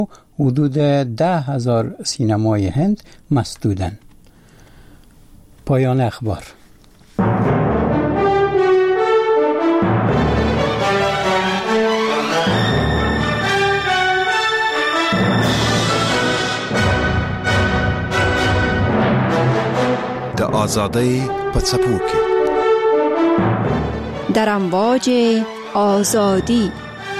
حدود 10,000 سینمای هند مسدودند. پایان اخبار. د آزادی پڅپوکي در امواج آزادی.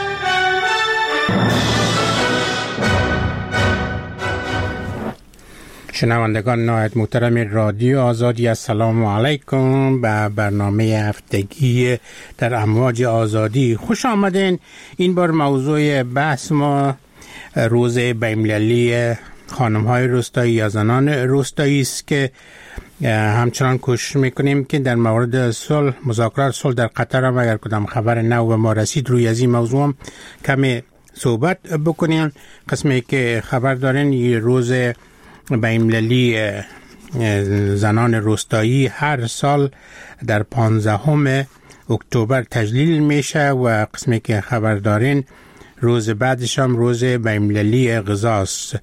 شنوندگان نهایت محترم رادیو آزادی، السلام علیکم به برنامه هفتگی در امواج آزادی خوش آمدین. این بار موضوع بحث ما روز بین‌المللی خانم‌های روستایی یا زنان روستایی است که همچنان کوشش میکنیم که در مورد صلح، مذاکرات صلح در قطر هم اگر کدام خبر نو به ما رسید روی از این موضوع هم کمی صحبت بکنیم. قسمی که خبر دارین یه روز بین‌المللی زنان روستایی هر سال در 15 اکتبر تجلیل میشه و قسمی که خبر دارین روز بعدش هم روز بین‌المللی غذاست.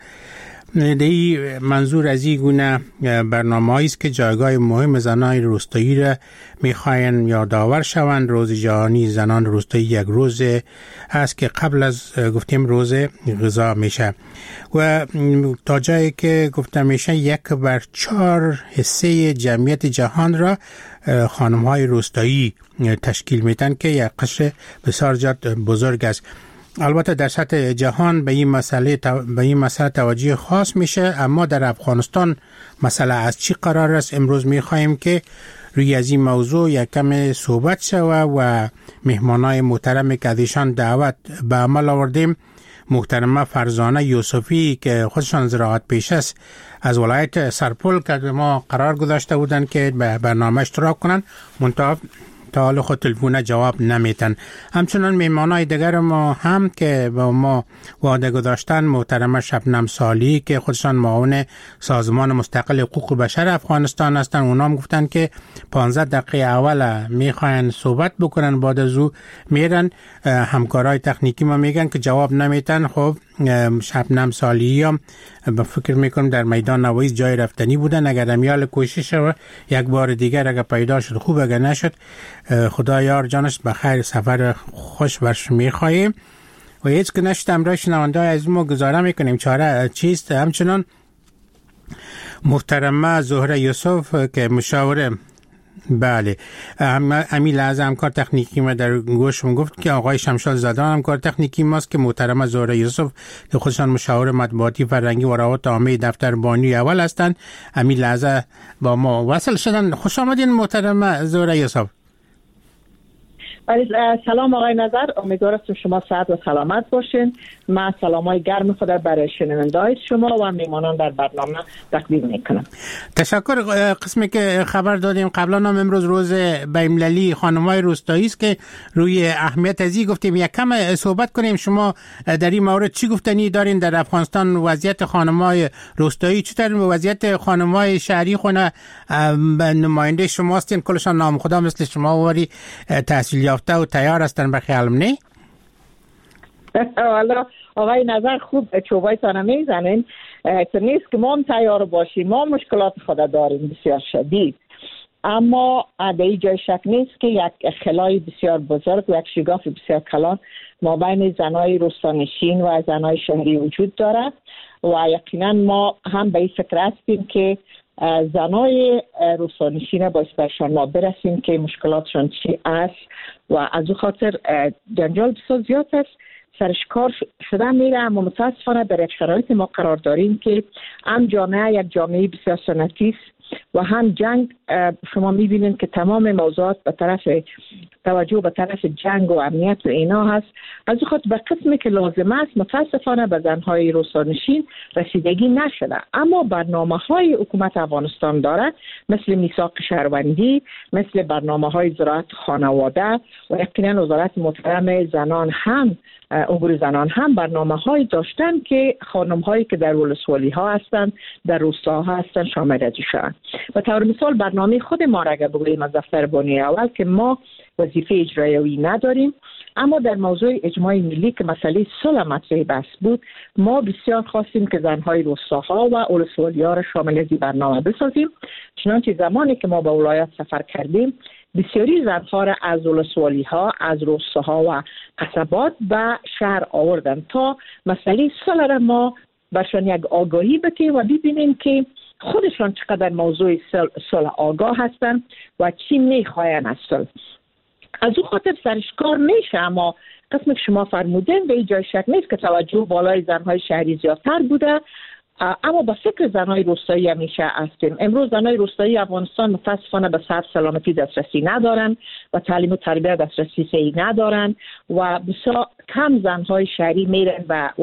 دی منظور از این گونه برنامه‌ای است که جایگاه مهم زنان روستایی را می‌خواهند یادآور شوند. روز جهانی زنان روستایی یک روز است که قبل از گفتیم روز غذا میشه و تا جایی که گفته میشه 1/4 حصه جمعیت جهان را خانم‌های روستایی تشکیل میدن که یک قشر بسیار بزرگ است. البته در سطح جهان به این مسئله توجه خاص میشه، اما در افغانستان مسئله از چی قرار است امروز میخواهیم که روی از این موضوع یک کم صحبت شوه و مهمانای محترم که ازشان دعوت به عمل آوردیم. محترمه فرزانه یوسفی که خودشان زراعت پیشه است از ولایت سرپل که ما قرار گذاشته بودن که به برنامه اشتراک کنن، منتها تا حال خود تلفون جواب نمیتن. همچنان میمانای دیگر ما هم که با ما وعده گذاشتن محترمه شبنم سالی که خودشان معاون سازمان مستقل حقوق بشر افغانستان هستن. اونا هم گفتن که 15 دقیقه اول میخواین صحبت بکنن، بعد از او میرن. همکارای تکنیکی ما میگن که جواب نمیتن. خب شبنم سالی هم به فکر میکنم در میدان نویز جای رفتنی بودن. اگر امیال کوشش و یک بار دیگر اگر پیدا شد خوب، اگر نشد خدا یار جانش بخیر، سفر خوش برش میخواهیم و هیچ که نشد امرای شنونده از ما گزاره میکنیم چاره چیست. همچنان محترمه زهره یوسف که مشاوره بله امی لحظه همکار تکنیکی ما در گوشم گفت که آقای شمشاد زدان همکار تکنیکی ماست که محترمه زهره یوسف که خودشان مشاور مطبوعاتی فرهنگی و روابط عامه دفتر بانی اول هستند امی لحظه با ما وصل شدن. خوش آمدین محترمه زهره یوسف. سلام آقای نظر، امیدوارم شما صحت و سلامت باشین. من سلامای گرم خود برای شنونده‌های شما و میمانان در برنامه تقدیم میکنم. تشکر. قسمی که خبر دادیم قبلا هم امروز روز بین‌المللی خانم‌های روستایی است که روی اهمیت ازی گفتیم یک کم صحبت کنیم. شما در این مورد چی گفتنی دارین در افغانستان؟ وضعیت خانم‌های روستایی چطور و وضعیت خانم‌های شهری خونه نماینده شما هستین، کلشان نام خدا مثل شما وری تحصیل یافته و تیار هستن به خیالم نه؟ والا آقای نظر خوب چوبایتان میزنین که نیست که ما هم تیار باشیم. ما مشکلات خود داریم بسیار شدید، اما در این جای شک نیست که یک خلای بسیار بزرگ و یک شگاف بسیار کلان ما بین زنای روستانشین و زنای شهری وجود دارد و یقینا ما هم به این فکر هستیم که زنای روستانشین باید برشان ما برسیم که مشکلاتشان چی است و از او خاطر جنجال بسیار زیاد است، سرشکار شدن میره. اما متاسفانه در یک شرایط ما قرار داریم که هم جامعه یک جامعه بسیار سنتی است و هم جنگ. شما میبینید که تمام موضوعات به طرف توجه به طرف جنگ و امنیت و اینا هست. از خود به قسمی که لازم است متاسفانه به زنهای روستانشین رسیدگی نشده، اما برنامه‌های حکومت افغانستان داره مثل میثاق شهروندی، مثل برنامه‌های زراعت خانواده و یقینا وزارت محترم زنان هم امور زنان هم برنامه‌های داشتن که خانم‌هایی که در ولسوالی‌ها هستند، در روستاها هستند شامل از شدن. به طور مثال برنامه خود ما را اگر بگوییم از دفتر بانی اول که ما وظیفه اجرایی نداریم، اما در موضوع اجماع ملی که مسئله صلح مطرح بحث بود، ما بسیار خواستیم که زنهای روستاها و ولسوالی‌ها را شامل از این برنامه بسازیم. چنانچه زمانی که ما به ولایت سفر کردیم، بسیاری زنها را از ولسوالی‌ها، از روستاها و قصبات به شهر آوردن تا مسئله صلح را ما برشان یک آگاهی بدیم و ببینیم که خودشان چقدر موضوع صلح آگاه هستند و چی میخواین از صلح. از او خاطر سرشکار میشه، اما قسم که شما فرمودین به جای شک نیست که توجه بالای زنهای شهری زیادتر بوده، اما با فکر زنهای روستایی همیشه هستیم. امروز زنهای روستایی افغانستان متاسفانه به صحت سلامتی دسترسی ندارن و تعلیم و تربیت دسترسی صحیح ندارن و بسیار کم زنهای شهری میرن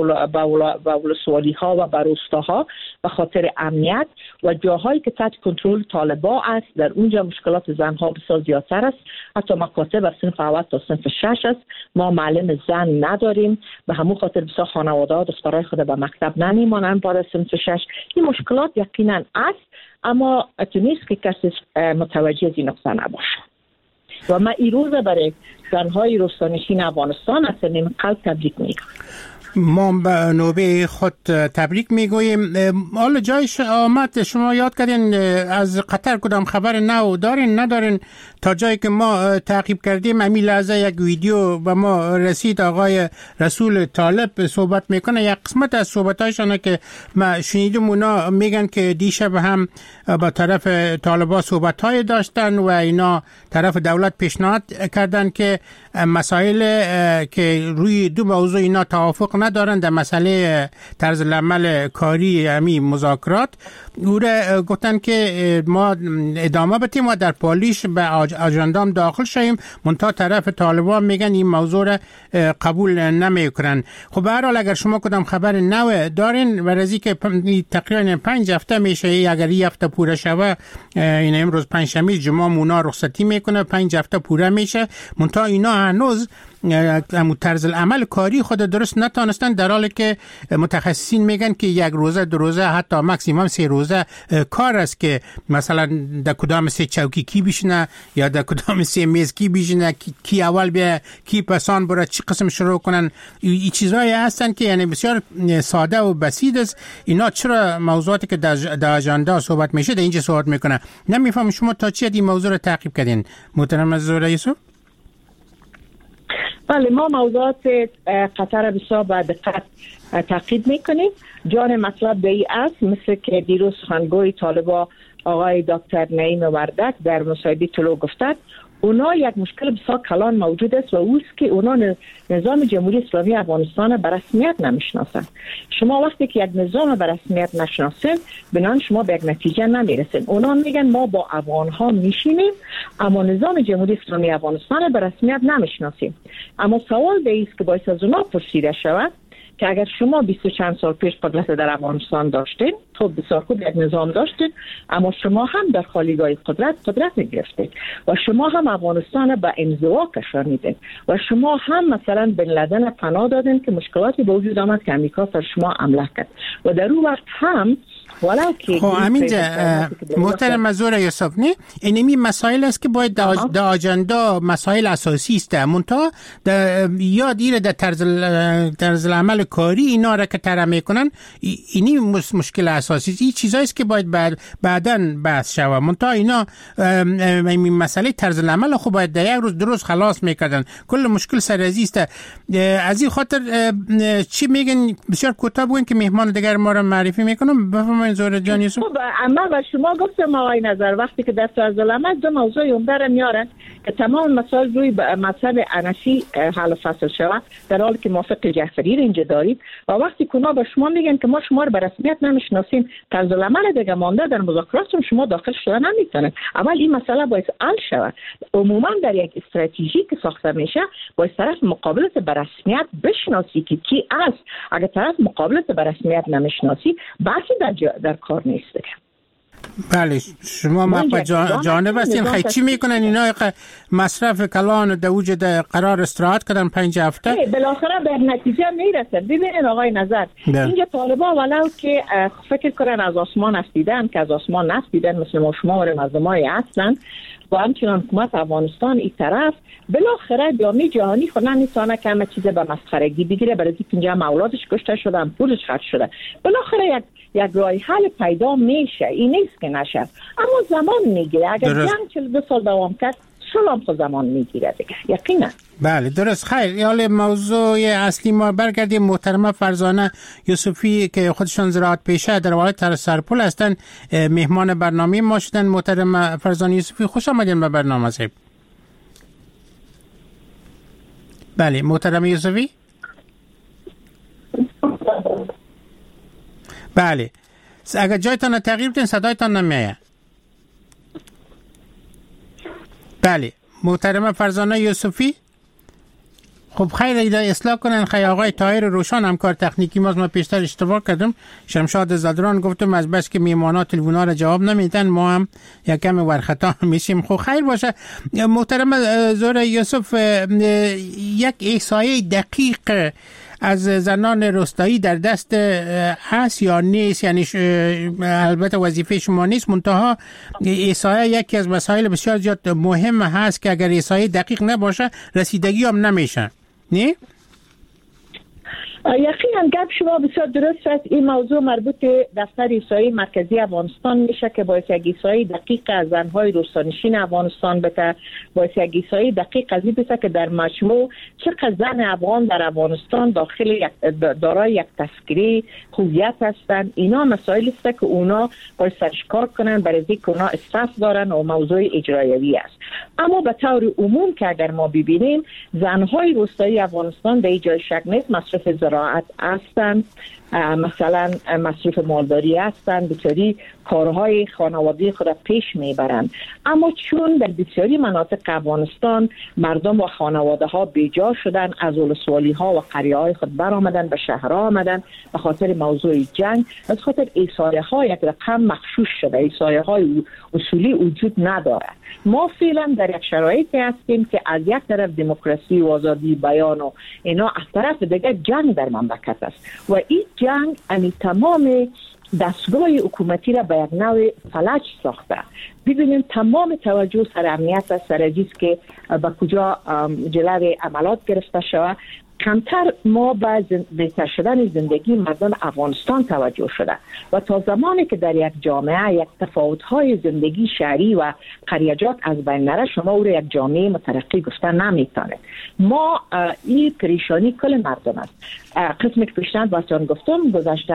به ولسوالی‌ها و به روستاها به خاطر امنیت و جاهایی که تحت کنترل طالبان است، در اونجا مشکلات زنها بسیار زیادتر است. حتی مکاتب از صنف اول تا صنف 6 است. ما معلم زن نداریم، به همون خاطر بسیار خانواده‌ها دخترای خود به مکتب نمیمانند بعد از صنف 6. این مشکلات یقینا است، اما نیست که کسی متوجه از این نقطه نباشه. و من این روز برای زنهای روستانشین افغانستان از صمیم قلب تبریک میگم. ما به نوبه خود تبریک میگوییم. حالا جایش آمد شما یاد کردین از قطر کدام خبر نو دارین ندارین؟ تا جایی که ما تعقیب کردیم امی لحظه یک ویدیو به ما رسید، آقای رسول طالب صحبت میکنه. یک قسمت از صحبتایشانه که ما شنیدم، اونا میگن که دیشب هم با طرف طالبا صحبتهای داشتن و اینا طرف دولت پیشنهاد کردن که مسائل که روی دو موضوع اینا توافق ندارن، در مسئله طرز العمل کاری امی مذاکرات، او را گفتن که ما ادامه بدیم و در پالیش به آجاندام داخل شویم، منتها طرف طالبان میگن این موضوع را قبول نمیکنن. خب به هر حال اگر شما کدام خبر نو دارین و رزی که تقریبا 5 هفته میشه، اگر این هفته پوره شوه، این امروز پنجشنبه جمعه مونا رخصتی میکنه، 5 هفته پوره میشه، منتها اینا هنوز طرز العمل کاری خود درست نتانستن، در حالی که متخصصین میگن که 1 روزه 2 روزه حتی ماکسیمم 3 روزه کار است که مثلا در کدام 3 چوکی کی بشینه یا در کدام 3 میز کی بشینه، کی اول بیا کی پسان بره، چی قسم شروع کنن. این چیزایی هستن که یعنی بسیار ساده و بسیط است. اینا چرا موضوعاتی که در اجندا صحبت میشه در اینجا صحبت میکنه؟ نمیفهم شما تا چی این موضوع رو تعقیب کردین محترم زهره یوسف؟ بله، ما موضوعات قطر بسیار با دقت تعقیب میکنیم. جان مطلب به این است، مثل که دیروز سخنگوی طالبان آقای دکتر نعیم وردک در مصاحبه طلوع گفتند، اونا یک مشکل بسیار کلان موجود است و اوست که اونا نظام جمهوری اسلامی افغانستان به رسمیت نمیشناسند. شما وقتی که یک نظام به رسمیت نشناسید، بنان شما به یک نتیجه نمیرسید. اونا میگن ما با افغانها میشینیم، اما نظام جمهوری اسلامی افغانستان به رسمیت نمیشناسیم. اما سوال به است که باید از اونا پرسیده شود که اگر شما 20 چند سال پیش قدرت در افغانستان داشتین، خب بسیار خوب یک نظام داشتین، اما شما هم در خالیگاه قدرت میگرفتید و شما هم افغانستان به انزوا کشانیدین و شما هم مثلا بن لدن پناه دادین که مشکلاتی به وجود آمد که امریکا سر شما حمله کرد و در اون وقت هم خب همینجا محترم زهره یوسف، اینمی مسائل است که باید در آجندا مسائل اساسی است، منتها یاد ایره در طرز العمل کاری اینا را که طرح میکنن، اینی مشکل اساسی است. این چیزایی است که باید بعداً بحث شود، منتها اینا مسئله طرز العمل خب باید در 1 روز 2 روز خلاص میکردن. کل مشکل سرازی است. از این خاطر چی میگن؟ بسیار کوتاه بگین که مهمان دیگر ما را معرفی میکنم. بفرمایید زهره جان یوسف. خب اما و شما گفتم آقای نظر، وقتی که در طرز العمل 2 موضوع عمده را میارن که تمام مسائل روی مذهب انفی حل و فصل شود، در حالی که موافق جعفری را اینجا دارید و وقتی که به شما میگن که ما شما رو به رسمیت نمیشناسیم، طرز العمل دیگه مانده در مذاکرات شما داخل شدن نمیتونن. اول این مسئله باید حل شود. عموما در یک استراتژی که ساخته میشه باید طرف مقابلت به رسمیت بشناسی که کی است. اگر طرف مقابلت به رسمیت نمیشناسی، بحثی در کار نیست. بله، شما ما جانب هستین. خیلی چی میکنن اینا؟ مصرف کلان در وجود قرار استراحت کردن 5 هفته، بالاخره به نتیجه میرسن. ببینید آقای نظر، اینجا طالبان ولو که فکر کنن از آسمان افتیدن، که از آسمان نفتیدن، مثل ما شما و مردمای هستن، و همچنان حکومت افغانستان این طرف بالاخره جامعه جهانی خود نمیتونه که همه چیز به مسخرگی بگیره، برای اینکه اینجا اولادش کشته شده، پولش خرج شده. بالاخره یک راه حل پیدا میشه، این نیست که نشه، اما زمان میگیره. اگر جنگ 42 سال دوام کرد سلام خود زمان میگیره دیگه، یقینا. بله درست. خیر، حالا موضوع اصلی ما برگردیم. محترمه فرزانه یوسفی که خودشان زراعت پیشه در ولایت سرپل هستند مهمان برنامه ما شدن. محترمه فرزانه یوسفی خوش آمدین به برنامه صاحب. بله محترمه یوسفی. بله اگر جایتان تغییر بدین صدایتان نمیاد. بله محترمه فرزانه یوسفی. خب خیر ایده اصلاح کنن. خیر آقای طاهر روشن همکار تکنیکی ما پیشتر اشتباه کردم. شمشاد زادران گفتم از بس که میمانا تلفن‌ها را جواب نمیدن ما هم یکم ورخطا میشیم. خب خیر باشه. محترم زهره یوسف، یک احصایه دقیق از زنان روستایی در دست هست یا نیست؟ یعنی البته وظیفه شما نیست، منتها احصایه یکی از مسائل بسیار زیاد مهم هست که اگر احصایه دقیق نباشه رسیدگی هم نمیشه، نه؟ یقینا گپ شما بسیار درست است. این موضوع مربوط به دفتر احصایی مرکزی افغانستان میشه که باعث یک احصایی دقیق از زنهای روستانشین افغانستان بده، باعث یک احصایی دقیق از این بشه که در مجموع چقدر زن افغان در افغانستان داخل دارای یک تذکره هویت هستند. اینا مسائلی است که اونا باید سرش کار کنن، برای اینکه اونا اساس دارن و موضوع اجرایی است. اما به طور عموم که اگر ما ببینیم زنهای روستایی افغانستان به جای شک نیست مصرف زراعت هستند، مثلا مصرف مالداری هستند، بسیاری کارهای خانوادگی خود پیش میبرند. اما چون در بسیاری مناطق افغانستان مردم و خانواده ها بیجا شدن، از ولسوالی ها و قریه های خود برآمدن، به شهرها آمدن به خاطر موضوع جنگ، از خاطر احصایه ها یک رقم مخشوش شده، احصایه های اصولی وجود نداره. ما فعلا در یک شرایطی هستیم که از یک طرف دموکراسی و آزادی بیان و اینا، از طرف دیگر جنگ در مملکت است و این جنگ تمام دستگاه حکومتی را به یک نوع فلج ساخته. ببینیم تمام توجه سر امنیت است، سر چیز که به کجا جلوی عملات گرفته شود. کمتر ما به بهتر شدن زندگی مردم افغانستان توجه شده و تا زمانی که در یک جامعه یک تفاوت‌های زندگی شهری و قریجات از بین نره، شما او را یک جامعه مترقی گفتن نمیتونه. ما این پریشانی کل مردم است. قسمی که پیشتر باشان گفتم گذشته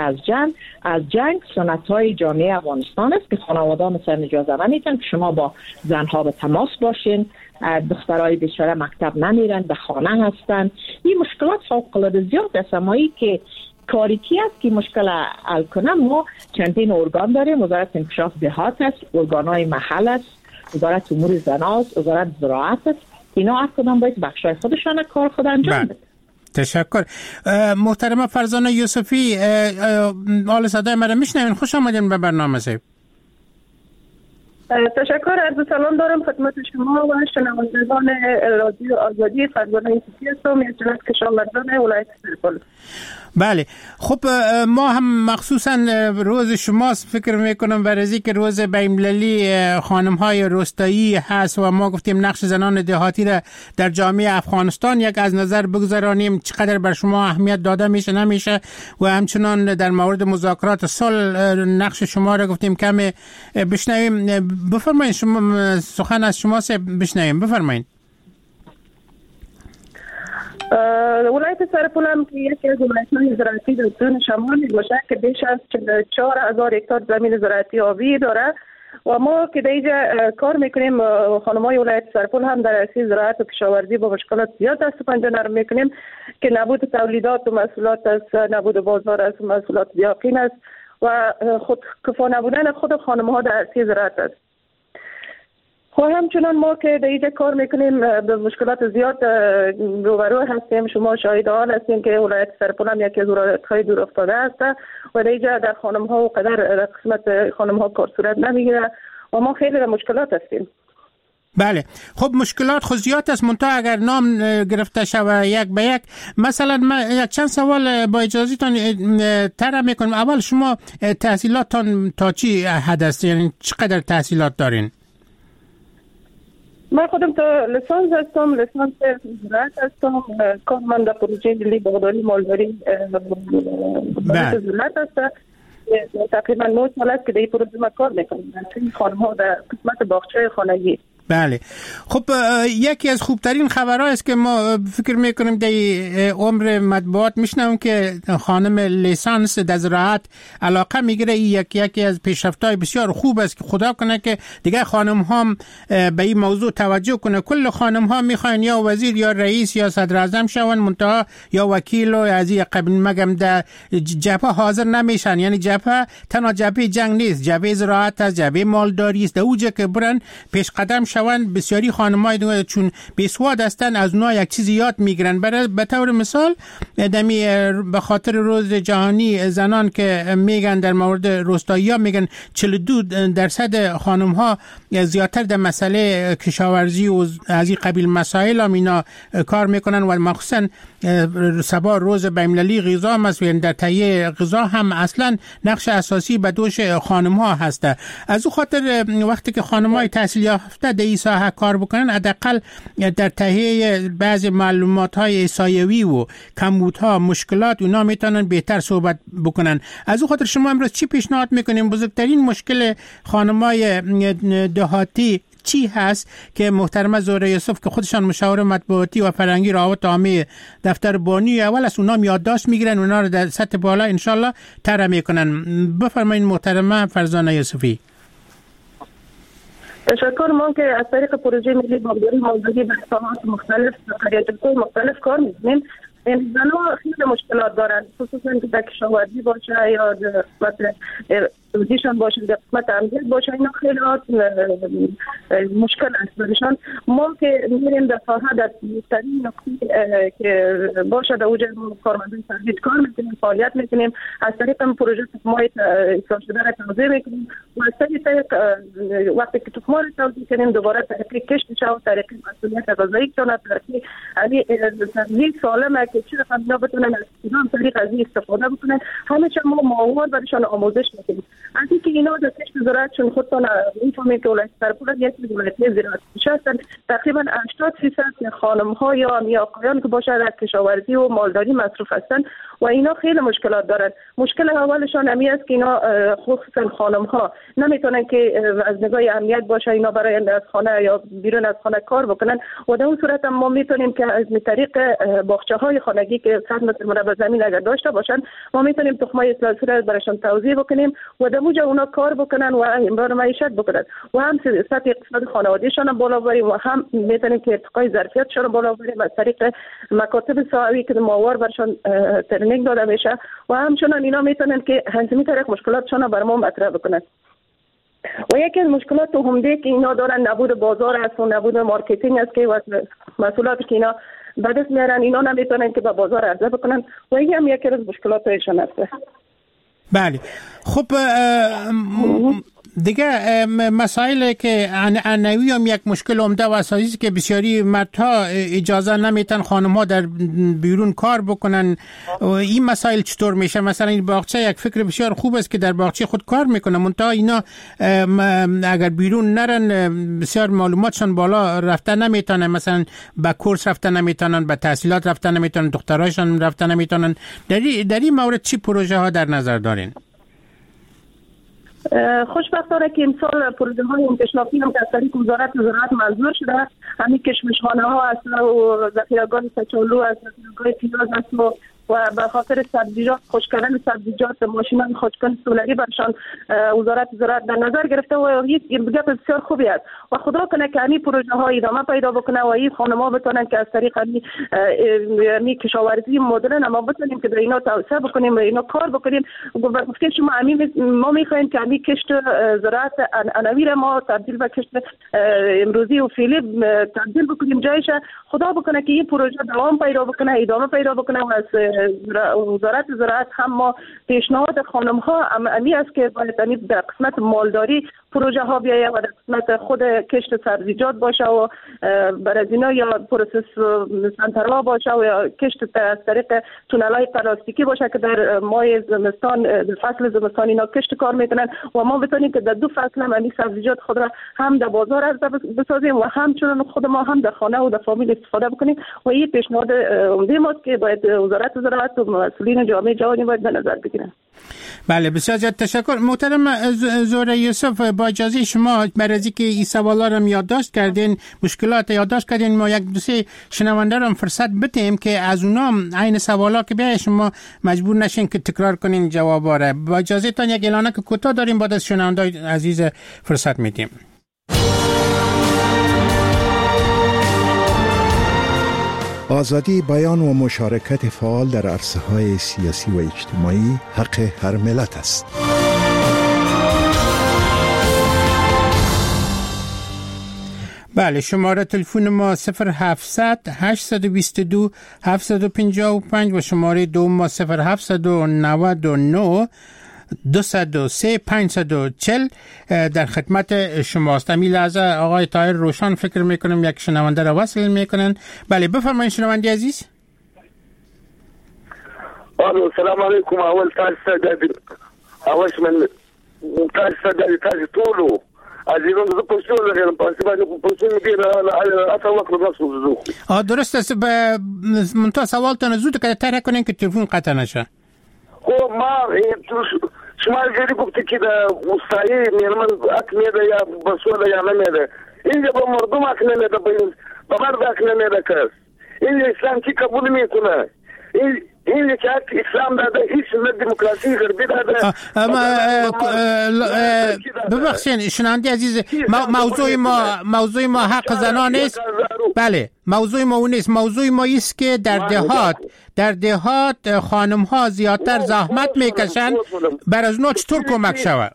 از جنگ سنت‌های جامعه افغانستان است که خانواده مثلا اجازه نمیدن که شما با زنها به تماس باشین، دخترای بیچاره مکتب نمیرن، به خانه هستن. این مشکلات فوق‌العاده زیاد است. اما ای که کاریکی است که مشکل حل کنه، ما چندین ارگان داریم. وزارت انکشاف دهات است، ارگان‌های محل است، وزارت امور زن است، وزارت زراعت است. اینا هر کدام باید بخشای خودشان کار خود انجام بده. تشکر. محترمه فرزانه یوسفی، حال صدای مرا میشنوین؟ خوش آمدین به برنامه صاحب. تشکر. عرض سلام دارم خدمت شما و شنوندگان رادیو آزادی. فرزانه یوسفی هستم، از جناح کشاورزان ولایت سرپل. بله خب ما هم مخصوصا روز شماست فکر میکنم برای که روز بین‌المللی خانم‌های روستایی هست و ما گفتیم نقش زنان دهاتی را در جامعه افغانستان یک از نظر بگذارانیم، چقدر بر شما اهمیت داده میشه نمیشه و همچنان در مورد مذاکرات صلح نقش شما را گفتیم کم بشنویم. بفرمایید، شما سخن از شما بشنویم، بفرمایید. ولایت سرپل هم که یکی از ولایت‌های زراعتی در استان شمال باشه که بیش از 4000 هکتار زمین زراعتی آبی داره و ما که در اینجا کار میکنیم، خانم‌های ولایت سرپل هم در عرصه زراعت و کشاورزی با مشکلات زیاد دست و پنجه نرم میکنیم که نبود تولیدات و محصولات است، نبود بازار است، محصولات یقین است و خود کفا نبودن خود خانم‌ها در عرصه زراعت است. و همچنان ما که در اینجا کار میکنیم به مشکلات زیاد روبرو هستیم. شما شاهد آن هستیم که ولایت سرپل هم یکی از ولایت‌های دور افتاده است و در اینجا در خانم‌ها و قدر در قسمت خانم‌ها کار صورت نمیگیره و ما خیلی در مشکلات هستیم. بله خب مشکلات خود زیاد است، منتها اگر نام گرفته شود یک به یک، مثلا من چند سوال با اجازهتون طرح میکنم. اول شما تحصیلاتتان تا چی حد است؟ یعنی چقدر تحصیلات دارین؟ من خودم تا لیسانس زراعت هستم، کارمند پروژه ملی باغداری مالداری زراعت هستم. تقریبا 9 سال است که در این پروژه ما کار میکنم. این خانم‌ها در قسمت باغچه خانگی. بله. خب یکی از خوبترین خبرها است که ما فکر میکنیم در عمر مطبوعات میشنویم که خانم لیسانس در زراعت علاقه میگیره. یکی از پیشرفت‌های بسیار خوب است که خدا کنه که دیگه خانم ها به این موضوع توجه کنه. کل خانم ها میخواین یا وزیر یا رئیس یا صدر اعظم شون، منتها یا وکیل و از این قبل مگم در جبهه حاضر نمیشن. یعنی جبهه تنها جبهه جنگ نیست، جبهه زراعت است، جبهه مالداری است. در اوجه که برن پیش قدم بسیاری خانم‌های دیگه چون بیسواد هستن از اونها یک چیزی یاد میگیرن. برای به طور مثال دمی به خاطر روز جهانی زنان که میگن در مورد روستایی‌ها میگن 42% خانم‌ها زیادتر در مسئله کشاورزی و از این قبیل مسائل هم اینا کار میکنن و مخصوصا سبا روز بین‌المللی غذا هم در تهیه غذا هم اصلا نقش اساسی به دوش خانم‌ها هسته. از اون خاطر وقتی که خانم‌های تحصیل یافته در این ساحه کار بکنن، حداقل در تهیه بعض معلومات‌های احصایوی و کمبودها مشکلات اونا میتونن بهتر صحبت بکنن. از اون خاطر شما امروز چی پیشنهاد میکنیم؟ بزرگترین مشکل خانم‌های دهاتی چی هست که محترمه زهره یوسف که خودشان مشاور مطبوعاتی و فرهنگی روابط عامه دفتر بانی اول از اونا یادداشت میگیرن، اونا رو در سطح بالا انشالله طرح میکنن؟ بفرمایید محترمه فرزانه یوسفی. تشکر. ما که از طریق پروژه ملی باغداری مالداری به ساحات مختلف قریت‌های مختلف کار می‌کنیم. این زنها خیلی مشکلات دارن، خصوصا که در کشاورزی باشه یا در قسمت روزیشان باشه، در قسمت امنیت باشه، اینا خیلی مشکل است برشان. ما که میریم در ساحه در بیشترین نقطه که باشه در اوج کارمندان سربیت کار میکنیم، فعالیت میکنیم. از طریق پروژه تخم‌های اصلاح شده را توضیح میکنیم و از طریق وقتی که تخم‌ها را توضیح کنیم دوباره طریق کشت و طریق مسئولیت غذایی کنه، طریق سالمه که چه رقم اینا بتونن از کدام طریق از این استفاده بکنن. همیشه ما معاور برشان آموزش میکنیم. از اینکه اینا در کشت زراعت چون خودتان میفهمید که ولایت سرپل یک ولایت زراعت هستن، تقریبا 80% خانم‌ها یا آقایان که باشه در کشاورزی و مالداری مصروف هستن و اینا خیلی مشکلات دارن. مشکل اولشان امی است که اینا خصوصا خانم‌ها نمیتونن که از نگاه امنیت باشه اینا برای از خانه یا بیرون از خانه کار بکنن و در اون صورت ما میتونیم که از طریق باغچه‌های خانگی که 100 متر مربع زمین اگر داشته باشن ما میتونیم تخم‌های اصلاح شده براشون توزیع بکنیم و در موجه اونا کار بکنن و امرار معیشت بکنن و هم سطح اقتصاد خانوادگیشان بالا بریم و هم میتونیم که ارتقای ظرفیتشون بالا بریم از طریق مکاتب ساحوی که معاور برشون ترنینگ داده میشه و همچنان اینا میتونن که همین طریق مشکلاتشون بر ما مطرح بکنن. و یکی از مشکلات عمده که اینا دارن نبود بازار است و نبود مارکتینگ است که مسئولیتی که اینا به دست میارن اینا نمیتونن که به بازار عرضه بکنن و این هم یکی از مشکلاتشون است. بله. خب دیگه مسائل که عنوی هم یک مشکل عمده و اساسی که بسیاری مردها اجازه نمیتن خانم‌ها در بیرون کار بکنن. این مسائل چطور میشه؟ مثلا این باغچه یک فکر بسیار خوب است که در باغچه خود کار میکنه، منتها اینا اگر بیرون نرن بسیار معلوماتشون بالا رفته نمیتونن، مثلا به کورس رفته نمیتونن، به تحصیلات رفته نمیتونن، دکترایشون رفته نمیتونن. در این مورد چی پروژه ها در نظر دارین؟ خوشبختانه که امسال پروژه های انکشافی هم از طریق وزارت زراعت منظور شده. همین کشمشخانه ها هست و ذخیره‌گاه کچالو هست، ذخیره‌گاه پیاز هست و به خاطر سبزیجات خشک کردن سبزیجات ماشینان خشک‌کن سولری برشان وزارت زراعت در نظر گرفته و یک گپ بسیار خوبی است و خدا کنه که همین پروژه ها ادامه پیدا بکنه و این خانم‌ها بتونن که از طریق همین کشاورزی مدرن ما بتونیم که در اینا توسعه بکنیم و اینا کار بکنیم. گفته شما ما می‌خوایم که همین کشت زراعت عنوی را ما تبدیل به کشت امروزی و فعلی تبدیل بکنیم جایش. خدا بکنه که این پروژه دوام پیدا بکنه، ادامه پیدا بکنه و از وزارت زراعت هم ما پیشنهاد خانم ها امی است که باید در قسمت مالداری پروژه ها بیایه و در قسمت خود کشت سبزیجات باشه و برای اینا یا پروسس سنترها باشه و یا کشت از طریق تونل‌های پلاستیکی باشه که در ماه زمستان در فصل زمستان اینا کشت کار میکنن و ما بتونیم که در دو فصل هم این سبزیجات خود را هم در بازار عرضه بسازیم و همچنان خود ما هم در خانه و در فامیل استفاده بکنیم و این پیشنهاد عمده ماست که باید وزارت زراعت و مسئولین جامعه جهانی باید به نظر بگیرن. بله بسیار زیاد تشکر. محترم زهره یوسف، با اجازه شما برای که این سوالا رو یادداشت کردین، مشکلات یادداشت کردین، ما یک دو سه شنونده رو فرصت بدیم که از اونها عین سوالا که بیای شما مجبور نشین که تکرار کنین جوابا رو. با اجازه تان یک اعلانه که کوتاه داریم، بعد از شنونده عزیز فرصت میدیم. آزادی بیان و مشارکت فعال در عرصه‌های سیاسی و اجتماعی حق هر ملت است. بله، شماره تلفن ما 0700 822 755 و شماره دوم ما 0799 203 540 در خدمت شماست. امی لحظه آقای طاهر روشن فکر میکنم یک شنونده را وصل میکنن. بله بفرمایید شنونده عزیز. السلام علیکم. اول تاسو من تاسو طولو عزیزان زه پښتو لرم، پښتو باندې پښتو کې اصل وخت راځو. درست است. به منتها سوالتون زود که طرح کنین که تلفن قطع نشه. خب ما شما جدی گفتی که در مستعی میرمن حق میده یا بسوله یا نمیده. اینجا با مردم حق نمیده، با مرد حق نمیده کس. این اسلام چی قبول میکنه؟ این که حق اسلام داده، هیچ نه دموکراسی غربی داده. ببخشید شنونده عزیز، موضوع ما حق زنان نیست. بله، موضوع ما اون نیست. موضوع ما است که در دهات خانم ها زیادتر زحمت میکشن، بر از اونا چطور کمک شود؟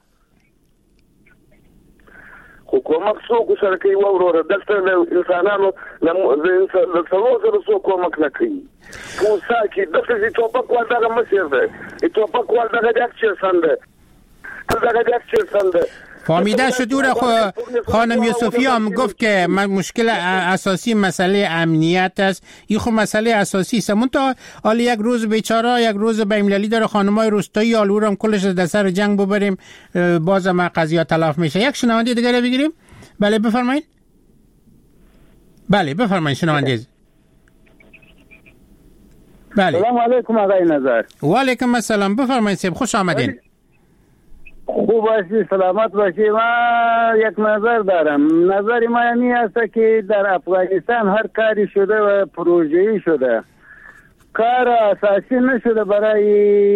کمک سوق سره کوي وروره دلته انسانانو د څلور سره سو کمک نه کوي. پوسا کې دغه ټوپک ولدغه مسیر ده، ټوپک ولدغه دکچ سنده دغه دکچ سنده. فهمیده شدور خانم یوسفی هم گفت که مشکل اساسی مسئله امنیت است. این خب مسئله اساسی است. منتها حالا یک روز بیچاره، یک روز بین‌المللی داره خانمای روستایی آلو هم کلش در سر جنگ ببریم، باز ما قضیه تلف میشه. یک شنونده دیگه بگیریم. بله بفرمایید. بله بفرمایید شنونده. بله. سلام علیکم آقای نظر. و علیکم السلام. بفرمایید سیب، خوش آمدین. خوب باشی، سلامت باشی. ما یک نظر دارم. نظر ما اینی است که در افغانستان هر کاری شده و پروژه‌ای شده، کار اساسی نشده برای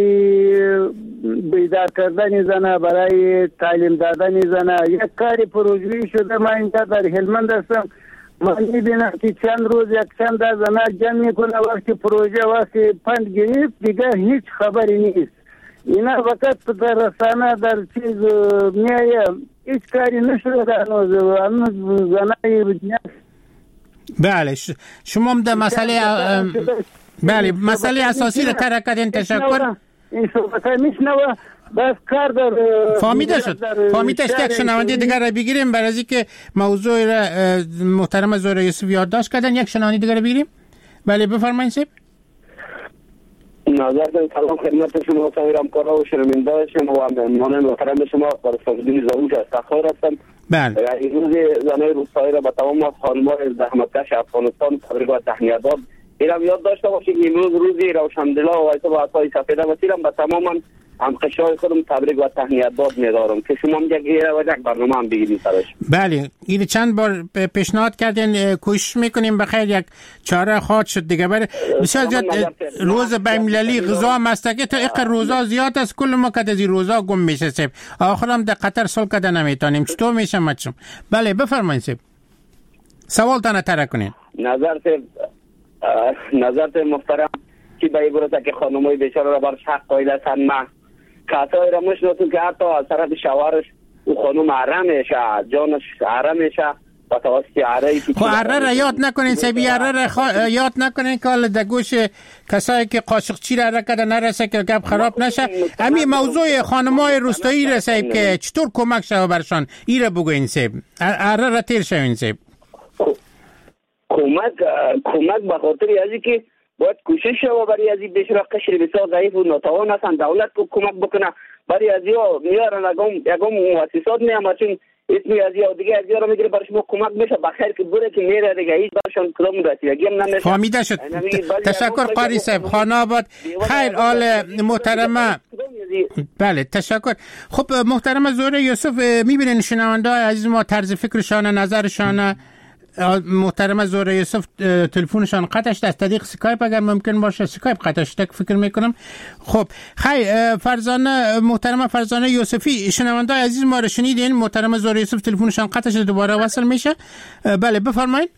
بیدار کردن زنه، برای تعلیم دادن زنه. یک کاری پروژه‌ای شده. ما اینجا در هلمند هستم، من میبینم که چند روز چند زنه جمع میکنه، وقتی پروژه وقتی پند گرفت دیگه هیچ خبری نیست. اینا وقت در رسانه در چیز میایه، هیچ کاری نشده هنوز زنای. بله شما هم در مسئله بله مسئله اساسی را طرح کردین. تشکر. این صحبت میشنوه بس کار در فهمیده شد. یک شنونده دیگر را بگیریم برای از اینکه موضوع را محترم زهره یوسف یادداشت کردن. یک شنونده دیگر را بگیریم. بله بفرمایید سیب. نظر سلام خدمت شما سایرام کارا و شرمنده شما و مهمان محترم شما در فضیل زوج استخار هستم. بله. این روز زنای روستایی را به تمام خانم‌های زحمتکش افغانستان تبریک و تهنیت داد. اینم یاد داشته باشید امروز روزی روشندلان و وایسا با عصای سفیده وسیلم به تمام هم قشای خودم تبریک و تهنیت داد می‌دارم که شما هم یک برنامه هم بگیرید سرش. بله این چند بار پیشنهاد کردین، کوشش میکنیم بخیر یک چاره خواهد شد دیگه. برای بسیار زیاد روز بین‌المللی غذا مستقی تا اقر روزا زیاد است، کل ما که از این روزا گم میشه سیب. آخرام در قطر صلح کده نمیتونیم، چطور میشه مچم؟ بله بفرمایید سیب، سوال تانه طرح کنین. نظرت محترم که به این برسه که خانمای بیچاره را برش حق قائل هستند. ما کسایی را میشناسیم که حتی از طرف شوهرش او خانم حرام میشه، جانش حرام میشه با توسط اره که اره را یاد نکنین سبی اره را یاد نکنین که حالا در گوش کسایی که قاشقچی را رکده نرسه که گپ خراب نشه. همین موضوع خانمای روستایی رسه که چطور کمک شوه برشان ای را بگوین سب اره را تیر شوین سب. کمک به خاطر ازی که باید کوشش شوه برای ازی بشرا قشر بسیار ضعیف و ناتوان هستن، دولت کو کمک بکنه برای ازی ها میارن یکم مؤسسات میامد چون اسمی ازی ها دیگه ازی ها رو میگیره برای شما کمک میشه بخیر که بره که میره دیگه هیچ برشان کدام رسیدگی هم نمیشه. فهمیده شد. تشکر قاری صاحب. خانه آباد. خیر آل محترمه. بله تشکر. خب محترمه زهره یوسف میبینین شنونده های عزیز ما طرز فکرشان نظرشان. محترمه زهره یوسف تلفنشان قطعش از طریق سکایپ اگر ممکن باشه سکایپ قطعش تک فکر میکنم. خب خیلی فرزانه محترمه فرزانه یوسفی شنونده عزیز ما رو شنیدین. محترمه زهره یوسف تلفنشان قطعش دوباره وصل میشه. بله بفرمایید.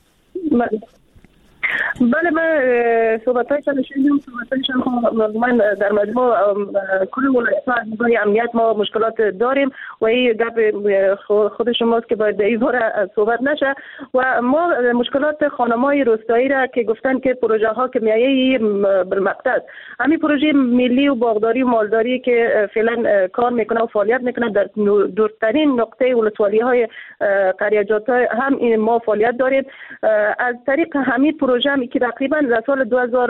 بله من صحبتایشان شنیدم. صحبتایشان من در مجموع کل ولایت‌ها از نظر امنیت ما مشکلات داریم و این گپ خود شماست که باید این باره صحبت نشه و ما مشکلات خانم‌های روستایی را که گفتن که پروژه ها که میایه بالمقطع همین پروژه ملی و باغداری و مالداری که فعلا کار میکنه و فعالیت میکنه در دورترین نقطه ولسوالی‌های قریه‌جات هم این ما فعالیت داریم. از طریق همین پروژه که تقریبا در سال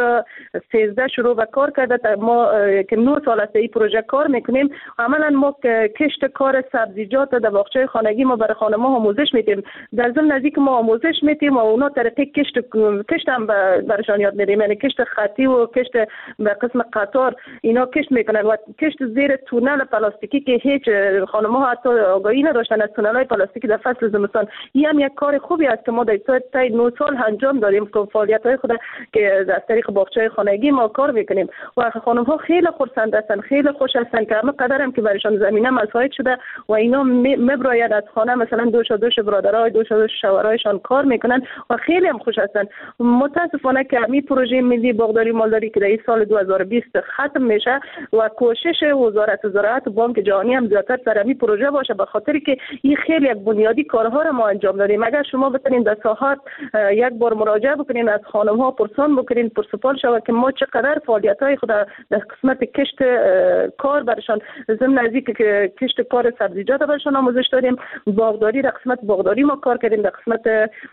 2013 شروع و کار کرده ما که 9 سال است این پروژه کار میکنیم. عملا ما کشت کار سبزیجات در باغچه خانگی ما برای خانم‌ها آموزش میدیم. در ضمن نزدیک ما آموزش میدیم و اونا طریق کشت هم برشان یاد میدیم، یعنی کشت خطی و کشت به قسم قطار اینا کشت میکنن و کشت زیر تونل پلاستیکی که هیچ خانم‌ها حتی آگاهی نداشتن از تونل‌های پلاستیکی در فصل زمستان. این هم یک کار خوبی است که ما در طی 9 سال انجام دادیم که فعالیت‌های خود که از طریق باغچه خانگی ما کار میکنیم و خانم‌ها خیلی خرسند هستن، خیلی خوش هستن که همه قدرم که برایشان زمینه مساعد شده و اینا میبراید از خانه مثلا دوش برادرای دوش شوهرایشان کار میکنن و خیلی هم خوش هستن. متاسفانه که همین پروژه ملی باغداری مالداری که در این سال 2020 ختم میشه و کوشش وزارت زراعت و بانک جهانی هم زیادتر سر همین پروژه باشه به خاطر که این خیلی یک بنیادی کارها رو ما انجام دادیم. اگر شما بتونید در ساحات یک بار مراجعه بکنین از خانم‌ها پرسان بکنین پرسپال شود که ما چقدر فعالیت‌های خود در قسمت کشت کار برشان ضمن نزدیک کشت کار سبزیجات برشان آموزش دادیم. باغداری در قسمت باغداری ما کار کردیم، در قسمت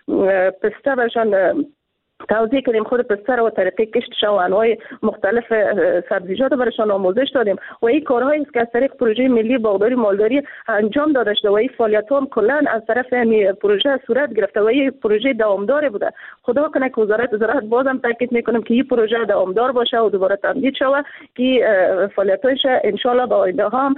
پسته برشان توضیح کردیم خود پسته و طریقه کشتش و انواع مختلف سبزیجات برشان آموزش دادیم و این کارهایی است که از طریق پروژه ملی باغداری مالداری انجام داده شده و این فعالیت‌ها هم کلا از طرف همین پروژه صورت گرفته و این پروژه دوامدار بوده. خدا کنه که وزارت زراعت بازم تاکید میکنم که این پروژه دوامدار باشه و دوباره تمدید شود که فعالیت‌هاش ان شاء الله به آینده هم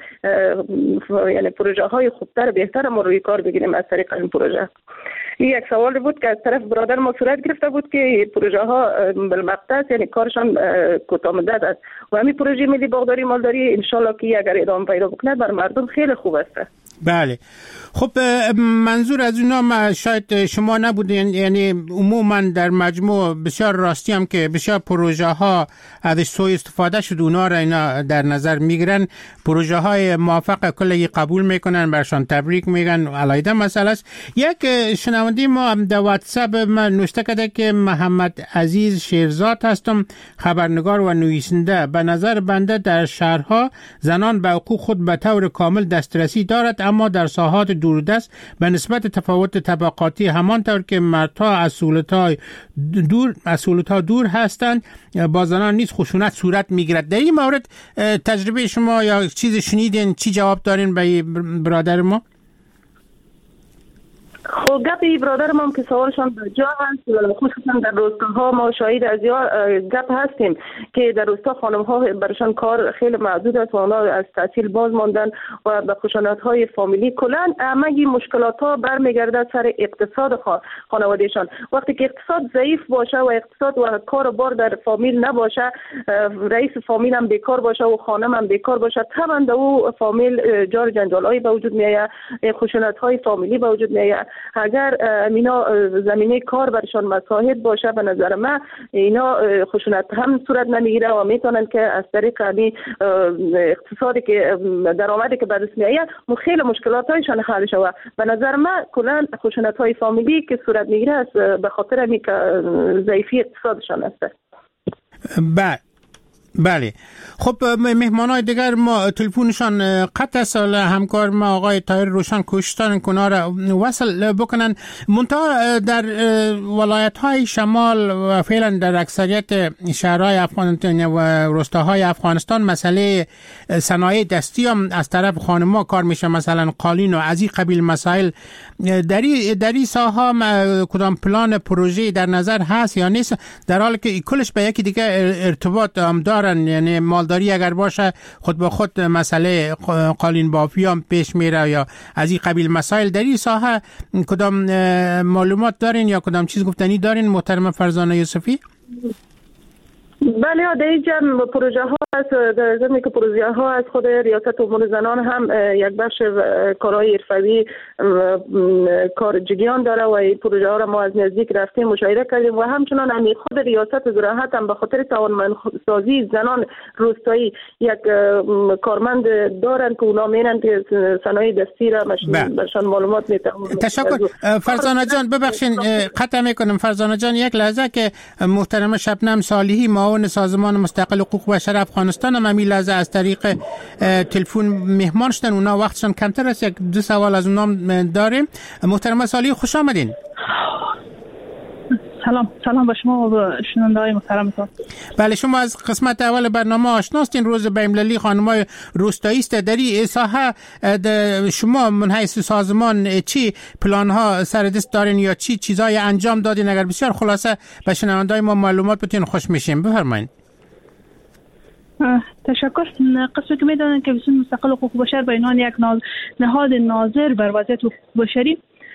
یعنی پروژه های خوبتر بهتر ما روی کار بگیریم از طریق این پروژه. این یک سوال بود که از طرف برادر ما صورت گرفته بود که پروژه ها بالمقطع یعنی کارشان کوتاه مدت است و همین پروژه ملی باغداری مالداری ان شاء الله که اگر ادامه پیدا بکنه بر مردم خیلی خوب است. بله خب منظور از اونا شاید شما نبودین، یعنی عموما در مجموع بسیار راستی هم که بسیار پروژه ها ازش سوء استفاده شد اونا را اینا در نظر میگیرن، پروژه های موافق کلی قبول میکنن برشان تبریک میگن علیده مسئله است. یک شنونده ما در واتساپ من نوشته کرده که محمد عزیز شیرزاد هستم، خبرنگار و نویسنده. به نظر بنده در شهرها زنان به حقوق خود به طور کامل دسترسی دارد اما در ساحات دوردست به نسبت تفاوت طبقاتی همانطور که مردها از سهولت‌ها دور هستند با زنان نیز خشونت صورت میگیرد. در این مورد تجربه شما یا چیز شنیدین چی جواب دارین به برادر ما؟ خب گپ برادر ما که سوالشان به جا هست، خصوصا در روستاها ما شاهد از گپ هستیم که در روستا خانم ها برشان کار خیلی محدود است و اونا از تحصیل باز ماندن و به خشونت های فامیلی کلا همه مشکلات ها برمیگرده سر اقتصاد خانوادهشان. وقتی که اقتصاد ضعیف باشه و اقتصاد و کار و بار در فامیل نباشه، رئیس فامیل هم بیکار باشه و خانم هم بیکار باشه، طبعا در او فامیل جار جنجال های به وجود میاد، خشونت های فامیلی به وجود میاد اگر اینا زمینه کار برشان مساعد باشه، به نظر من اینا خشونت هم صورت نمیگیره و میتونن که از طریق اقتصادی که درآمدی که به دست میآید خیلی مشکلاتایشان حل شود. به نظر من کلا خشونت‌های فامیلی که صورت میگیره است به خاطر ضعیفی اقتصادشان است. بله. خب مهمانای دیگر ما تلفنشان قطع است. همکار ما آقای طاهر روشن کوششن کنا را وصل بکنن. منتها در ولایت‌های شمال و فعلا در اکثریت شهرهای افغانستان و روستاهای افغانستان مسئله صنایع دستی هم از طرف خانم‌ها کار میشه، مثلا قالین و از این قبیل مسائل. در این ساحه کدام پلان پروژه در نظر هست یا نیست، در حالی که کلش به یکی دیگه ارتباط هم دارن؟ یعنی مالداری اگر باشه خود به خود مسئله قالین بافی هم پیش میره یا از این قبیل مسائل. در این ساحه کدام معلومات دارین یا کدام چیز گفتنی دارین محترم فرزانه یوسفی؟ بله، در اینجا پروژه ها هست، در ضمن که پروژه ها از خود ریاست امور زنان هم یک بخش کارهای حرفه‌ای کارجگیان داره و این پروژه ها را ما از نزدیک رفتیم مشاهده کردیم و همچنان هم خود ریاست زراعت هم به خاطر توانمندسازی زنان روستایی یک کارمند دارن که اونا میرن که صنایع دستی را برشان معلومات میتن. تشکر فرزانه جان. ببخشید قطع میکنم فرزانه جان، یک لحظه که محترم شبنم صالحی معاون سازمان مستقل حقوق بشر افغانستان هم همین لحظه از طریق تلفن مهمان شدن، اونا وقتشون کمتر است، یک دو سوال از اونا داریم. محترم صالحی خوش آمدین. سلام به شما و به شنونده‌های محترمتون. بله، شما از قسمت اول برنامه آشناستین. روز بین‌المللی خانم‌های روستایی است. در این ساحه شما من حیث سازمان چی پلان‌ها سر دست دارین یا چی چیزای انجام دادین؟ اگر بسیار خلاصه به شنونده‌های ما معلومات بدین خوش میشیم. بفرمایید. تشکر. قسمی که میدانند که کمیسیون مستقل حقوق بشر به عنوان یک نهاد ناظر بر وضعیت حقوق بشری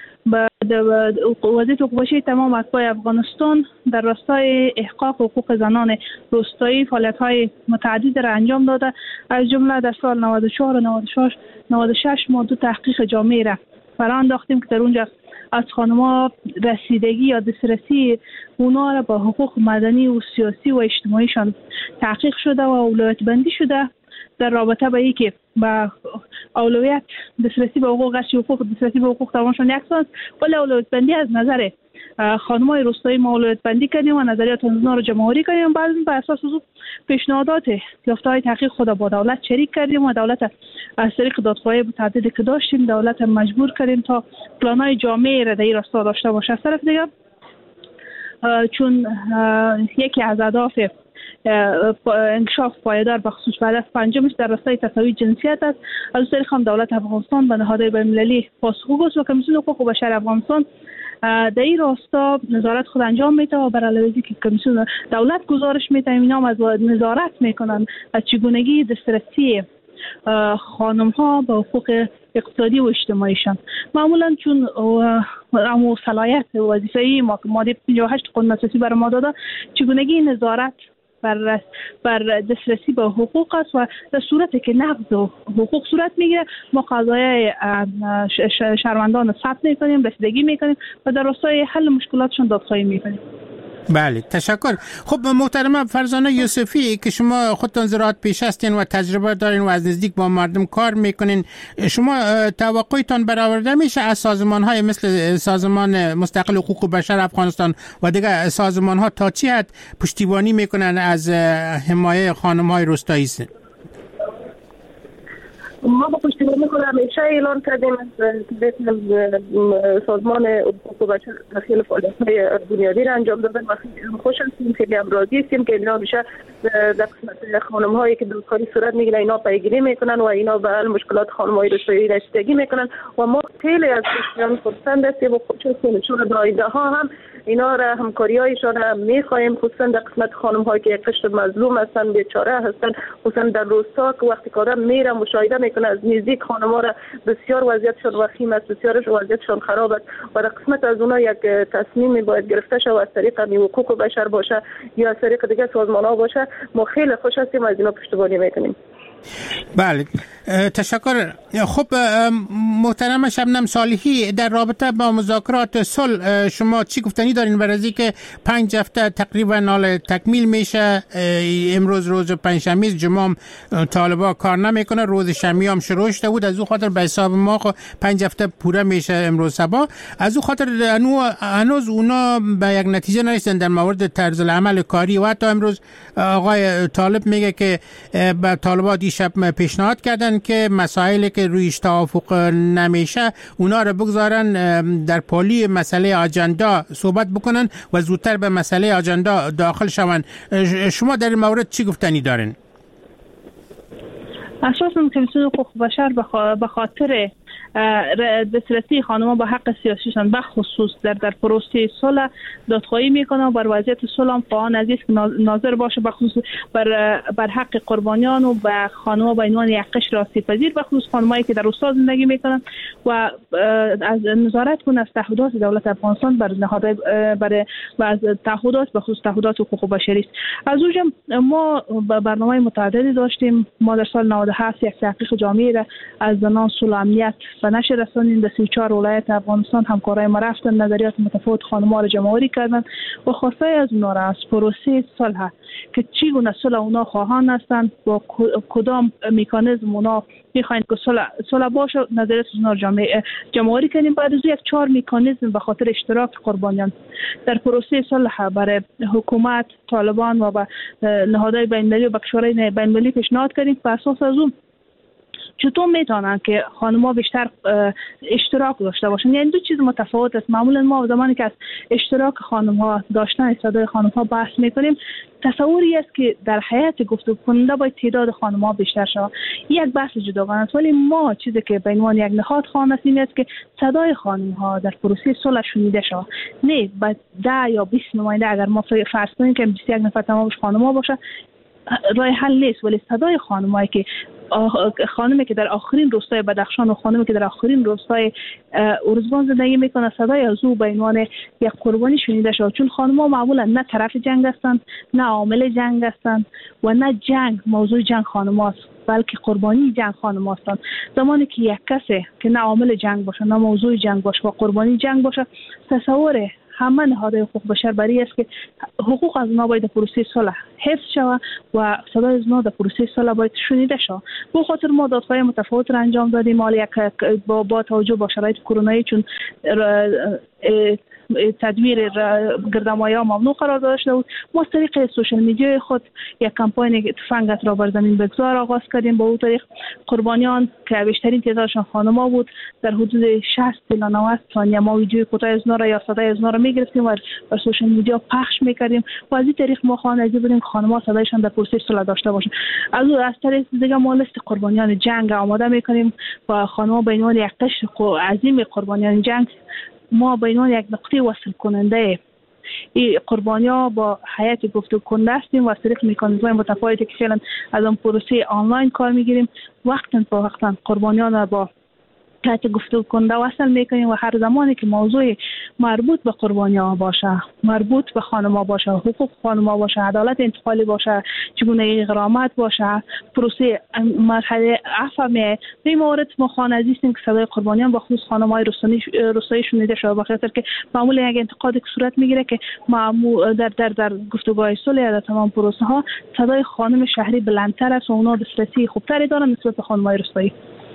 وضعیت حقوق بشری تمام اتباع افغانستان در راستای احقاق حقوق زنان روستایی فعالیت‌های متعدد را انجام داده. از جمله در سال 94 و 96 ما دو تحقیق جامع را برآورده انداختیم که در اونجا از خانم‌ها رسیدگی یا دسترسی اونا را با حقوق مدنی و سیاسی و اجتماعیشان تحقیق شده و اولویت بندی شده در رابطه با اینکه با اولویت دسترسی به حقوق دسترسی به حقوق تمامشون یکسان است، ولی اولویت بندی از نظر خانم‌های روستایی ما اولویت بندی کردیم و نظریات اونا رو جمع‌آوری کردیم. بعد بر اساس پیشنهادات یافته‌های تحقیق خود با دولت شریک کردیم و دولت از طریق دادخواهی متعددی که داشتیم دولت مجبور کردیم تا پلان‌های جامع را در این راستا داشته باشه. از طرف دیگه چون یکی از اهداف انکشاف پایدار به خصوص هدف پنجمش در راستای تساوی جنسیت است، از طریق هم دولت افغانستان به نهادهای بین‌المللی پاسخگو است و کمیسیون حقوق بشر افغانستان در این راستا نظارت خود انجام میده و بر علیه که کمیسیون دولت گزارش میده. اینا هم از نظارت میکنن از چگونگی دسترسی خانم ها به حقوق اقتصادی و اجتماعیشان. معمولا چون امو صلاحیت وظیفه‌ای ماده 58 قانون اساسی بر ما داده چگونگی نظارت بر دسترسی به حقوق است و در صورتی که نقض حقوق صورت میگیره ما قضایای شهروندان ثبت میکنیم، رسیدگی میکنیم و در راستای حل مشکلاتشون دادخواهی میکنیم. بله، تشکر. خب محترمه فرزانه یوسفی که شما خودتان زراعت پیش هستین و تجربه دارین و از نزدیک با مردم کار میکنین، شما توقعتان برآورده میشه از سازمان‌های مثل سازمان مستقل حقوق بشر افغانستان و دیگر سازمان‌ها تا چی حد پشتیبانی میکنن از حمایت خانم‌های روستایی؟ ما با پشتیبانی خود همیشه اعلان کردیم از سازمان حقوق بشر خیلی فعالیت‌های بنیادی را انجام دادن و خوش هستیم، خیلی هم راضی هستیم که اینا میشه در قسمت خانم‌هایی که دادخواهی صورت میگیره اینا پیگیری میکنن و اینا به حل مشکلات خانم‌های روستایی رسیدگی میکنن و ما خیلی از کشوران خرسند هستیم و خوشحالیم چون در آینده‌ها هم اینا را همکاری‌هایشان را می‌خوایم، خصوصا در قسمت خانم‌هایی که قشر مظلوم هستن، بیچاره هستن، خصوصا در روستا که وقتی که آدم میره مشاهده میکنه از نزدیک خانم‌ها را بسیار وضعیتشان وخیم است، بسیار وضعیتشان خراب است و در قسمت از اونها یک تصمیمی باید گرفته شود از طریق حقوق بشر باشه یا از طریق دیگه سازمان‌ها باشه. ما خیلی خوش هستیم از اینا پشتیبانی میکنیم. بله تشکر. خب محترم شبنم صالحی، در رابطه با مذاکرات صلح شما چی گفتنی دارین برای از اینکه 5 هفته تقریبا حال تکمیل میشه؟ امروز روز پنجشنبه، جمعه طالبا کار نمیکنه، روز شنبه هم شروع شده بود، از اون خاطر به حساب ما 5 هفته پوره میشه امروز صبح. از اون خاطر هنوز اونا به یک نتیجه نرسیدن در مورد طرز العمل کاری و حتی امروز آقای طالب میگه که به طالبا دیشب پیشنهاد کردن که مسائلی که رویش توافق نمیشه اونا رو بگذارن در پالی مسئله آجندا صحبت بکنن و زودتر به مسئله آجندا داخل شون. شما در این مورد چی گفتنی دارین؟ اساساً کمیسیون حقوق بشر به خاطر دسترسی خانم‌ها به حق سیاسیشان به خصوص در پروسه صلح دادخواهی میکنه، بر وضعیت صلح هم خواهان عزیز ناظر باشه، به خصوص بر حق قربانیان و به خانم‌ها به عنوان یک قشر آسیب‌پذیر، به خصوص خانم‌هایی که در روستا زندگی میکنن و از نظارت کنه از تعهدات دولت افغانستان بر از تعهدات به خصوص تعهدات حقوق بشری است. از اونجا ما برنامه متعددی داشتیم. ما در سال 97 یک تحقیق جامعی را از زنان صلح امنیت و نشر رسانین در 34 ولایت افغانستان همکارای ما رفتن، نظریات متفاوت خانم‌ها را جمع‌آوری کردن و خواسته از اونا را از پروسه صلح که چگونه صلح اونا خواهان هستند، با کدام مکانیزم اونا میخواین که صلح باشه، نظریات اونا را جمع‌آوری کردیم. بعد از یک 4 مکانیزم به خاطر اشتراک قربانیان در پروسه صلح برای حکومت، طالبان و نهادهای بین‌المللی و کشورهای بین‌المللی پیشنهاد کردیم. په اساس از اون چطور میتونن که خانم‌ها بیشتر اشتراک داشته باشن. یعنی دو چیز متفاوت است. معمولا ما زمانی که از اشتراک خانم‌ها، داشتن صدای خانم‌ها بحث میکنیم، تصوری است که در حیات گفتگو کننده باید تعداد خانم‌ها بیشتر شود. یک بحث جداگانه است، ولی ما چیزی که به عنوان یک نهاد خواهان هستیم است که صدای خانم‌ها در پروسه صلح شنیده شود. نه با 10 یا 20 نماینده اگر ما فرض کنیم که 21 نفر تمامش خانم‌ها باشه راه حل نیست، ولی صدای خانم‌هایی که خانمی که در آخرین روستای بدخشان و خانمی که در آخرین روستای ارزگان زندگی میکنه، صدای از او به عنوان یک قربانی شنیده شد. چون خانم‌ها معمولا نه طرف جنگ هستند، نه عامل جنگ هستند و نه جنگ موضوع جنگ خانم‌هاست، بلکه قربانی جنگ خانم‌ها هستند. زمانی که یک کسی که نه عامل جنگ باشه، نه موضوع جنگ باشه و قربانی جنگ باشه، تصور همه نهادهای حقوق بشر برای است که حقوق از اونا باید در پروسه صلح حفظ شود و صدای از اونا در پروسه صلح باید شنیده شود. به خاطر ما دادخواهی متفاوت را انجام دادیم. حالا یک با توجه با شرایط کرونایی، چون تدویر گردمایه‌ها ممنوع قرار داده شده بود، ما از طریق سوشال میدیا خود یک کمپاین تفنگت را بر زمین بگذار آغاز کردیم. با اون طریق قربانیان که بیشترین تعدادشان خانم‌ها بود، در حدود 60 تا 90 ثانیه ما ویدیوی کوتاه از اونا را یا صدای از اونا را می‌گرفتیم و بر سوشال میدیا پخش می‌کردیم و از این طریق ما خواهان بودیم که خانم‌ها صدایشان در پروسه صلح داشته باشند. از طریق دیگه ما لیست قربانیان جنگ آماده می‌کنیم و خانم‌ها به عنوان یک قشر عظیم قربانیان جنگ ما به عنوان یک نقطه وصل کننده این قربانی‌ها با حیات گفتگو کننده هستیم و از طریق مکانیزم‌های متفاوتی که فعلا از اون پروسه آنلاین کار می‌گیریم، وقتاً با وقتاً قربانیان را با حیات گفتگو کننده وصل می‌کنیم و هر زمانی که موضوع مربوط به قربانی‌ها باشه، مربوط به خانم‌ها باشه، حقوق خانم‌ها باشه، عدالت انتقالی باشه، چگونه غرامت باشه، پروسه مرحله عفو می این مورد ما خواهان هستیم که صدای قربانیان با خصوص خانم‌های روستایی شنیده شود، بخاطر که معمولا یک انتقادی که صورت میگیره که در گفتگوهای صلح در تمام پروسه ها صدای خانم شهری بلندتر است و اونا دسترسی خوبتری دارن نسبت به خانم‌های روستایی.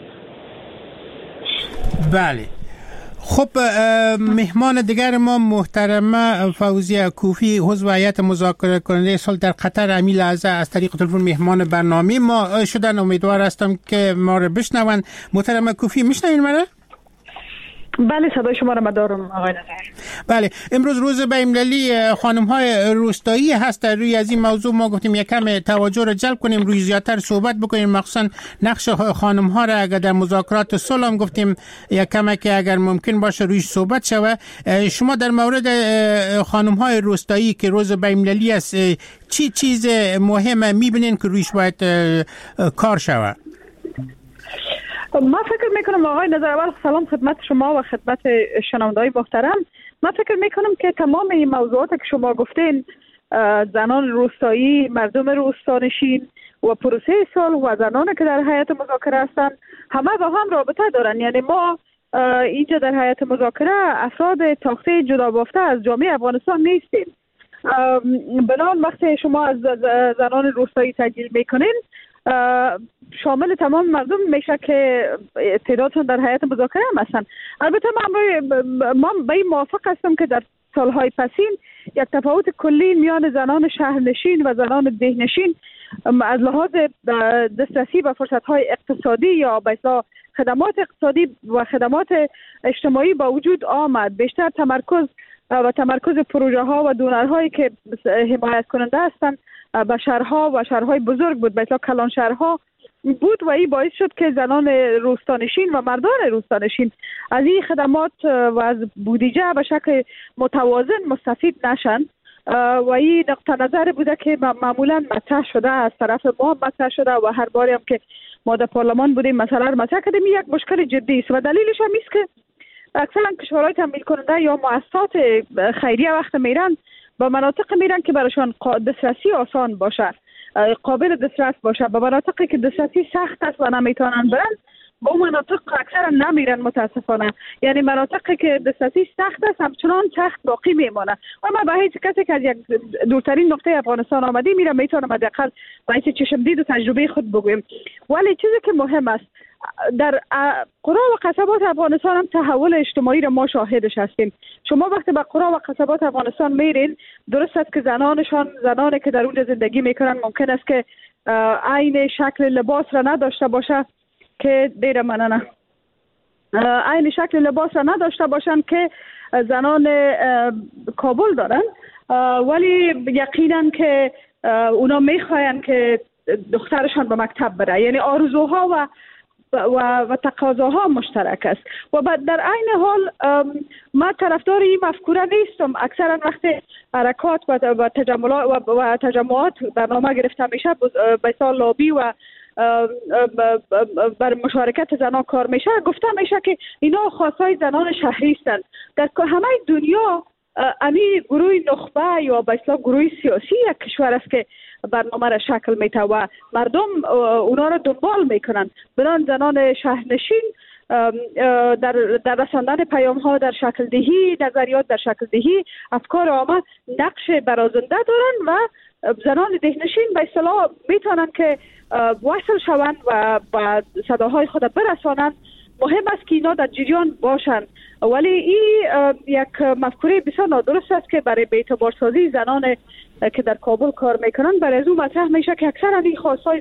بله. خب مهمان دیگر ما محترمه فوزیه کوفی، عضو هیئت مذاکره کننده صلح در قطر امی لحظه از طریق تلفن مهمان برنامه ما شدن. امیدوار هستم که ما رو بشنون. محترمه کوفی میشنوین مرا؟ بله صدای شما را مدارم آقای نظر. بله، امروز روز بین‌المللی خانم‌های روستایی هست. در روی از این موضوع ما گفتیم یک کم توجه را جلب کنیم، روی زیادتر صحبت بکنیم، مخصوصا نقش خانم‌ها را اگر در مذاکرات صلح هم گفتیم یک کم که اگر ممکن باشه روی صحبت شود. شما در مورد خانم‌های روستایی که روز بین‌المللی است چی چیز مهمه می‌بینین که رویش باید کار شود؟ ما فکر میکنم آقای نظر، اول سلام خدمت شما و خدمت شنونده‌های محترم. من فکر میکنم که تمام این موضوعات که شما گفتین، زنان روستایی، مردم روستانشین و پروسه صلح و زنان که در هیئت مذاکره هستند همه با هم رابطه دارن. یعنی ما اینجا در هیئت مذاکره افراد تاخته جدا بافته از جامعه افغانستان نیستیم. بنابراین وقتی شما از زنان روستایی تحلیل میکنین شامل تمام مردم میشه که تعدادشون در هیئت مذاکره هم هستن. البته من به این موافق هستم که در سالهای پسین یک تفاوت کلی میان زنان شهرنشین و زنان دهنشین از لحاظ دسترسی به فرصت‌های اقتصادی یا به اصطلاح خدمات اقتصادی و خدمات اجتماعی با وجود آمد. بیشتر تمرکز پروژه ها و دونرهایی که حمایت کننده هستند به شهرها و شهرهای بزرگ بود، به اصطلاح کلان شهرها بود و این باعث شد که زنان روستانشین و مردان روستانشین از این خدمات و از بودجه به شکل متوازن مستفید نشن و این نقطه نظر بوده که معمولا مطرح شده، از طرف ما مطرح شده و هر باری هم که ما در پارلمان بودیم مثلا مطرح کردیم. یک مشکل جدی است و دلیلش هم است که اکثرا کشورهای تمویل کننده یا مؤسسات خیریه وقت میرن با مناطق میرن که براشون دسترسی آسان باشه، قابل دسترس باشه. با مناطقی که دسترسی سخت است و نمیتونن برن با مناطق اکثرا نمیرن متاسفانه. یعنی مناطقی که دسترسی سخت است همچنان سخت باقی میمونه و ما به هیچ کسی که از یک دورترین نقطه افغانستان آمدی میرم میتونم حداقل با هیچ چشم دید و تجربه خود بگویم. ولی چیزی که مهم است در قرا و قصبات افغانستان هم تحول اجتماعی را ما شاهدش هستیم. شما وقتی به قرا و قصبات افغانستان میرین درست است که زنانی که در اونجا زندگی میکنن ممکن است که عین شکل لباس را نداشته باشه که عین شکل لباس را نداشته باشن که زنان کابل دارن، ولی یقینا که اونا میخواین که دخترشان به مکتب بره. یعنی آرزوها و تقاضاها مشترک است و در عین حال ما طرفدار این مفکوره نیستم. اکثرا وقتی حرکات و تجمعات برنامه گرفته میشه به سال لابی و بر مشارکت زنان کار میشه گفته میشه که اینا خاصای زنان شهری هستند. در همه دنیا امی گروه نخبه یا به اصطلاح گروه سیاسی یک کشور است که برنامه را شکل میده و مردم اونا را دنبال میکنن. بنان زنان شهرنشین در رساندن پیام ها در شکل دهی، نظریات در شکل دهی، افکار عامه نقش برازنده دارن و زنان دهنشین به اصطلاح میتونن که وصل شوند و صداهای خود برسانند. مهم است که اینا در جریان باشند، ولی این یک مفکوره بسیار نادرست است که برای بی‌اعتبار سازی زنان که در کابل کار میکنن برای از اون مطرح میشه که اکثرا این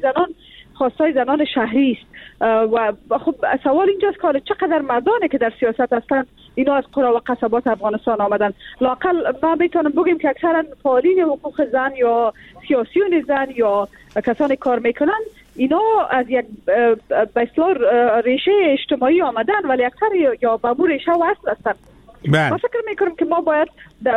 خواستای زنان شهری است و خب سوال اینجاست که چقدر مردانه که در سیاست هستند اینا از قرا و قصبات افغانستان آمدن. لااقل ما میتونم بگیم که اکثرا فعالین حقوق زن یا سیاسیون زن یا کسانی کار میکنن اینا از یک به اصطلاح ریشه اجتماعی آمدن ولی اکثر یا به مو ریشه وصل هستن. ما فکر میکنم که ما باید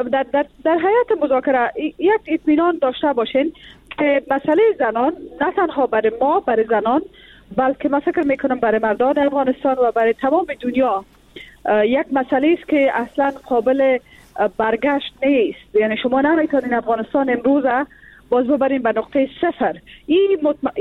در هیئت مذاکره یک اطمینان داشته باشین که مسئله زنان نه تنها برای ما برای زنان بلکه ما فکر میکنم برای مردان افغانستان و برای تمام دنیا یک مسئله است که اصلا قابل برگشت نیست. یعنی شما نمیتونین افغانستان امروز باز ببریم به نقطه صفر. این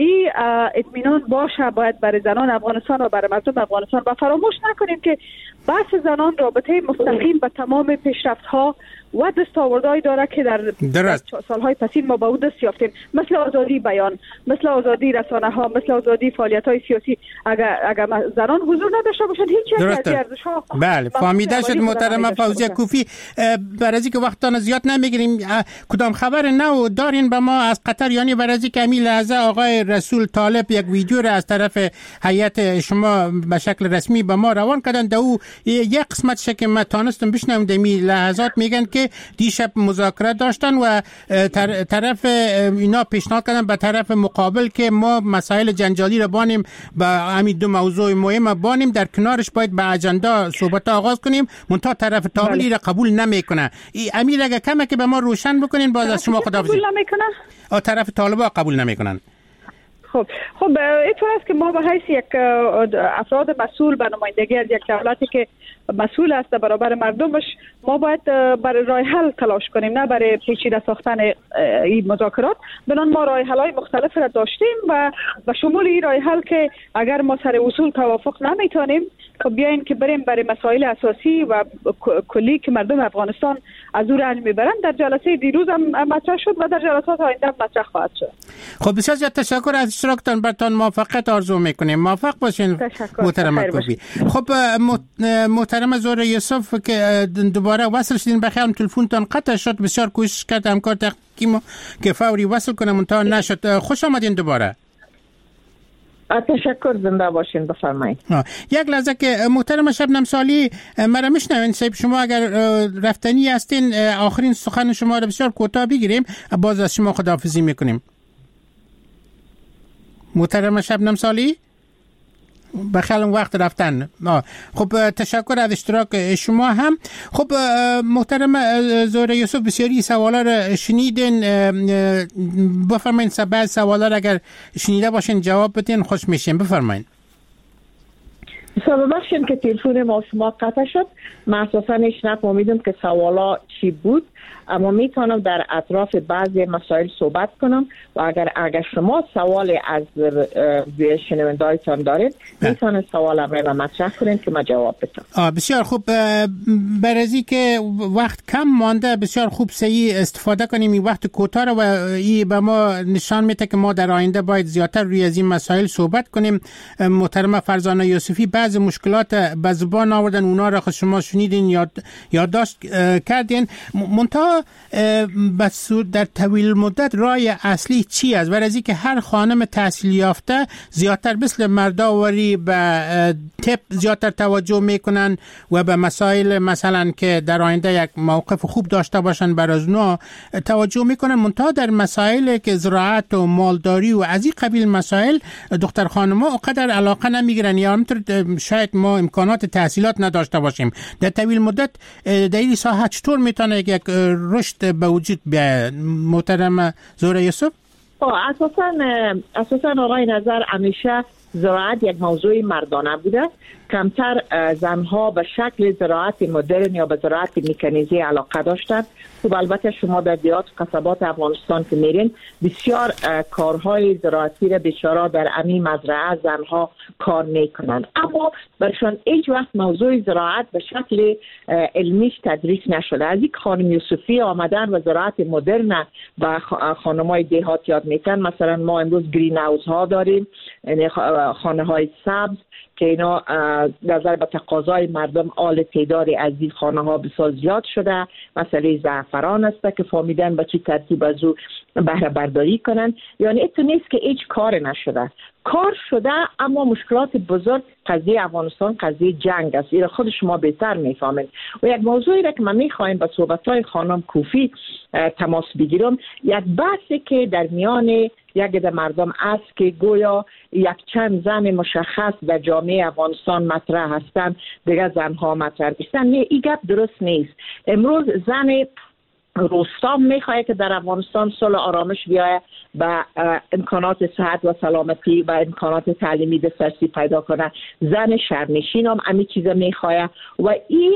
اطمینان باشه باید برای زنان افغانستان و برای مردم افغانستان و فراموش نکنیم که بحث زنان رابطه مستقیم به تمام پیشرفت‌ها و دستاوردهایی داره که در سالهای پسین ما با اون دست یافتیم، مثل آزادی بیان، مثل آزادی رسانه ها، مثل آزادی فعالیت‌های سیاسی. اگر زنان حضور نداشته باشند هیچ یک از ارزش‌ها. بله فهمیده شد محترمه فوزیه کوفی. برای اینکه وقتان زیاد نمیگیریم کدام خبر نو دارین به ما از قطر؟ یعنی برای اینکه همین لحظه آقای رسول طالب یک ویدیو را از طرف هیئت شما به شکل رسمی به ما روان کردن. دو یک قسمتش که ما تانستم بشنوم دمی لحظات میگن که دیشب مذاکره داشتن و طرف اینا پیشنهاد کردن به طرف مقابل که ما مسائل جنجالی را بانیم با همین دو موضوع مهم بانیم، در کنارش باید به اجندا صحبت آغاز کنیم. منتها طرف طالبی را قبول نمیکنه. امیر اگه کمه که به ما روشن بکنین باز از شما خداحافظی. قبول نمیکنه؟ طرف طالبا قبول نمیکنن. خب اینطور است که ما به حیث یک افراد مسئول به نمایندگی از یک دولتی که مسئول است برابر مردمش، ما باید برای راه حل تلاش کنیم، نه برای پیچیده ساختن این مذاکرات. بنان ما راه حل های مختلف را داشتیم و به شمول این راه حل که اگر ما سر اصول توافق نمیتونیم، خب بیاین که بریم برای مسائل اساسی و کلی که مردم افغانستان از او رنج میبرن. در جلسه دیروز هم مطرح شد و در جلسات آینده مطرح خواهد شد. خب بسیار زیاد تشکر از اشتراکتان. براتون موفقیت آرزو میکنیم. موفق باشین محترم کوبی. خب محترم زهره یوسف که دوباره وصل شدین، بخیرم تلفنتون قطع شد. بسیار کوشش کرد همکار تحقیقی که فوری وصل کنه منتها نشد. خوش آمدین دوباره. تشکر، زنده باشین. بفرمایید. یک لحظه که محترم شبنم سالی مرا میشنوین؟ صاحب شما اگر رفتنی هستین آخرین سخن شما رو بسیار کوتاه بگیریم، باز از شما خداحافظی میکنیم. محترم شبنم سالی بخیال وقت رفتن. خب تشکر از اشتراک شما هم. خب محترم زهره یوسف بسیاری سوالا رو شنیدین. بفرمایین بعض سوالا رو اگر شنیده باشین جواب بدین خوش میشیم. بفرمایین. ببخشید که تلفن ما شما قطع شد. من اساسا نفهمیدم که سوالا چی بود، اما میتونم در اطراف بعضی مسائل صحبت کنم و اگر شما سوال از شنوندهایتان دارید میتونید سوالم را مطرح کنین که ما جواب بدم. بسیار خوب. برای که وقت کم مانده بسیار خوب صحیح استفاده کنیم این وقت کوتاه و این به ما نشان میده که ما در آینده باید زیادتر روی از این مسائل صحبت کنیم. محترم فرزانه یوسفی بعض مشکلات به زبان آوردن، اونا را خود شما شنیدین یادداشت کردین. منتها در طویل مدت راه اصلی چی است؟ برای که هر خانم تحصیل یافته زیادتر مثل مرداوری به تپ زیادتر توجه میکنن و به مسائل مثلا که در آینده یک موقف خوب داشته باشن برای اونا توجه میکنن. منتها در مسائل که زراعت و مالداری و از این قبیل مسائل دختر خانم‌ها اونقدر علاقه نمیگیرن یا همینطور شاید ما امکانات تحصیلات نداشته باشیم. در طویل مدت در این ساحه چطور میتونه یک رشد به وجود بیاید؟ محترم زهره یوسف. اساساً آقای نظر همیشه زراعت یک موضوع مردانه بوده. کمتر زنها به شکل زراعت مدرن یا به زراعت مکانیزی علاقه داشتند. خب البته شما در دیات قصبات افغانستان که میرین بسیار کارهای زراعتی را بیچاره در همین مزرعه زنها کار میکنند، اما برشان هیچ وقت موضوع زراعت به شکل علمیش تدریس نشده. از این خانم یوسفی آمدن و زراعت مدرن و خانمای دیهات یاد میکنن. مثلا ما امروز گرین هاوس ها داریم، خانه های سبز که اینا نظر به تقاضای مردم آل تعدادی از این خانه ها بسیار زیاد شده. مسئله زعفران است که فهمیدن به چه ترتیب از او بهره برداری کنن. یعنی ایتو نیست که هیچ کار نشده، کار شده، اما مشکلات بزرگ قضیه افغانستان قضیه جنگ است. این خود شما بهتر میفهمید. و یک موضوعی را که من میخوایم با صحبت‌های خانم کوفی تماس بگیرم، یک بحثی که در میان یک ده مردم است که گویا یک چند زن مشخص در جامعه افغانستان مطرح هستند، دیگر زنها مطرح نیستند. این گپ درست نیست. امروز زن روستام میخواد که در افغانستان صلح آرامش بیاید و امکانات صحت و سلامتی و امکانات تعلیمی دسترسی پیدا کنه. زن شهرنشین هم امی چیزا میخواد و این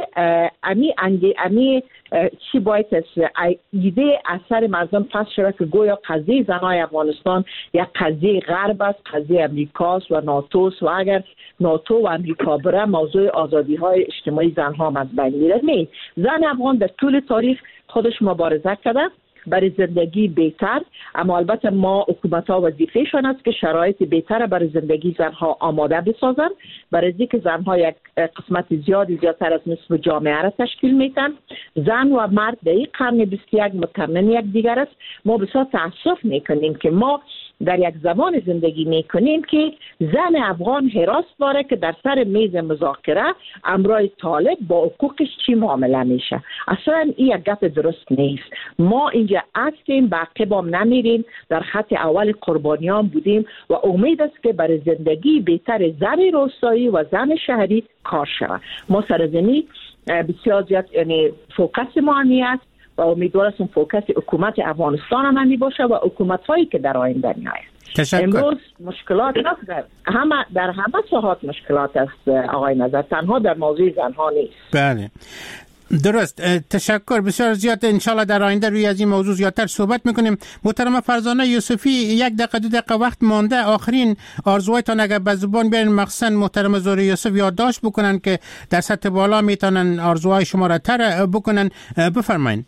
امی چی باید ایده اثر مردم پس شده که گویا قضیه زنای افغانستان یک قضیه غرب است، قضیه امریکاست و ناتوست و اگر ناتو و امریکا بره موضوع آزادی های اجتماعی زنها هم از بین میره. نه، زن افغان در طول تاریخ خودش مبارزه کرده برای زندگی بهتر، اما البته ما حکومت‌ها وظیفه‌شان است که شرایط بهتر برای زندگی زنها آماده بسازند. برای اینکه زنها یک قسمت زیادتر از نصف جامعه را تشکیل میدن. زن و مرد در این قرن 21 متمم یک دیگر است. ما بسیار تأسف میکنیم که ما در یک زمان زندگی میکنیم که زن افغان حراس داره که در سر میز مذاکره امرای طالب با حقوقش چی معامله میشه. اصلا این یک گپ درست نیست. ما اینجا هستیم، به عقبام نمیریم، در خط اول قربانیان بودیم و امید است که برای زندگی بهتر زن روستایی و زن شهری کار شود. ما سرزمین بسیار زیاد یعنی فوکس ما همی است و امیدوار هستم فوکس حکومت افغانستان هم می باشه و حکومت هایی که در آینده میآید. امروز مشکلات در همه ساحات مشکلات است آقای نظر، تنها در موضوع زنها نیست. بله درست، تشکر بسیار زیاد. انشالله در آینده روی از این موضوع زیادتر صحبت میکنیم. محترم فرزانه یوسفی، 1 دقیقه 2 دقیقه وقت مانده، آخرین آرزوهایتان اگر به زبان بیارین، مخصوصا محترم زهره یوسف یادداشت بکنن که در سطح بالا میتونن آرزوهای شما را تر بکنن، بفرمایید.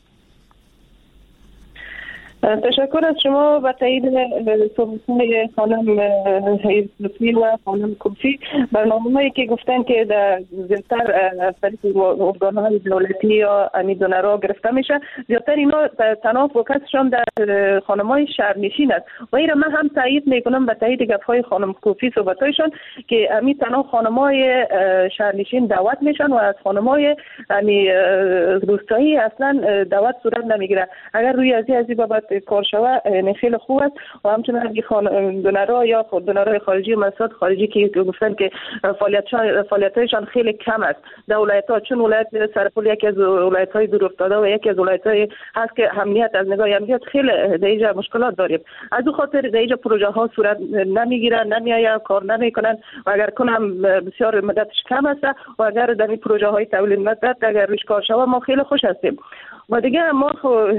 تشکر از شما و تایید صحبت‌های خانم یوسفی و خانم کوفی. برنامه‌هایی که گفتن که در زیادتر از طریق ارگان‌های دولتی یا دونرها گرفته میشه، زیادتر اینا تنها فوکسشون در خانم‌های شهرنشین است و این من هم تایید میکنم به تایید گفت‌های خانم کوفی صحبت‌هایشون که تنها خانم‌های شهرنشین دعوت میشن و از خانم‌های روستایی اصلا دعوت صورت نمیگیره. اگر روی از بابت کار شوه خیلی خوب است و همچنین دونرها یا دونرهای خارجی و مؤسسات خارجی که گفتن که فعالیت‌هایشان خیلی کم است. در ولایت‌ها، چون ولایت سرپل یکی از ولایت‌های دورافتاده و یکی از ولایت‌های هست که امنیت از نگاه امنیت خیلی در اینجا مشکلات داریم. از اون خاطر در اینجا پروژه ها صورت نمیگیرن، نمیآید، کار نمیکنن و اگر کنم بسیار مدتش کم است و اگر در این پروژه های تولید مدت اگر روش کار شوه ما خیلی خوش هستیم. و دیگه ما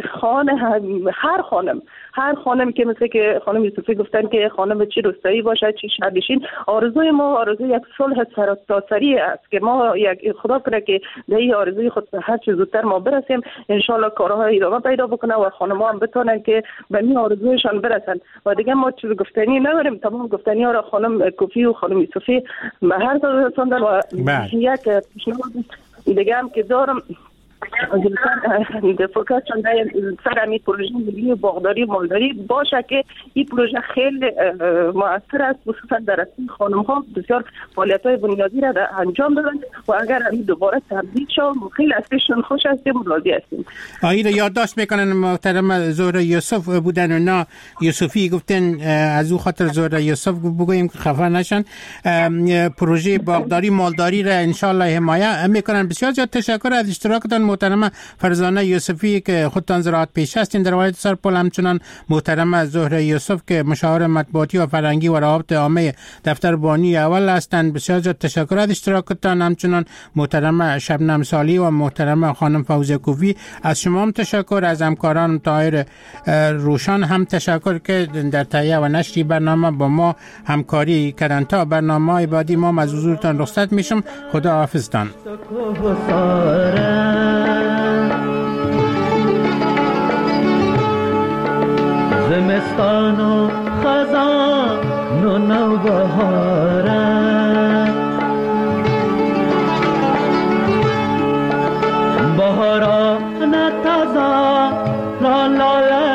هر خانم که مثل که خانم یوسفی گفتن که خانم چی روستایی باشه چی شهرنشین، آرزوی ما آرزوی یک صلح سراسری است که ما یک خدا کنه که به این آرزوی خود هر چه زودتر ما برسیم، ان شاء الله کارها ادامه پیدا بکنه و خانم‌ها هم بتونن که به این آرزویشان برسن. و دیگه ما چیز گفتنی نداریم، تمام گفتنی ها را خانم کوفی و خانم یوسفی به هر طرف رسوندن و یک پیشنهاد دیگه هم که دارم فوکس سر همی پروژه ملی باغداری و مالداری باشه که این پروژه خیلی مؤثر است، خصوصا در اصل خانم ها بسیار فعالیت های بنیادی را انجام دادن و اگر همی دوباره تبدیل شد خیلی ازشون خوش هستیم و راضی هستیم. آیی را یادداشت میکنن محترم زهره یوسف بودن و نه یوسفی گفتن، از او خاطر زهره یوسف بگوییم که خفه نشن، پروژه باغداری مالداری را انشالله حمایت میکنن. بسیار زیاد تشکر از اشتراکتان محترم فرزانه یوسفی که خودتان زراعت پیش هستین در ولایت سرپل، همچنان محترم زهره یوسف که مشاور مطبوعاتی و فرهنگی و روابط عامه دفتر بانی اول هستند. بسیار زیاد تشکر از اشتراکتان. همچنان محترم شبنم سالی و محترم خانم فوزیه کوفی. از شما هم تشکر، از همکاران طاهر روشان هم تشکر که در تهیه و نشر برنامه با ما همکاری کردن. تا برنامه بعدی ما از حضورتان رخصت میشم. خدا حافظتان. زمستان و خزان و نوبهاره، بهاران تازه را لاله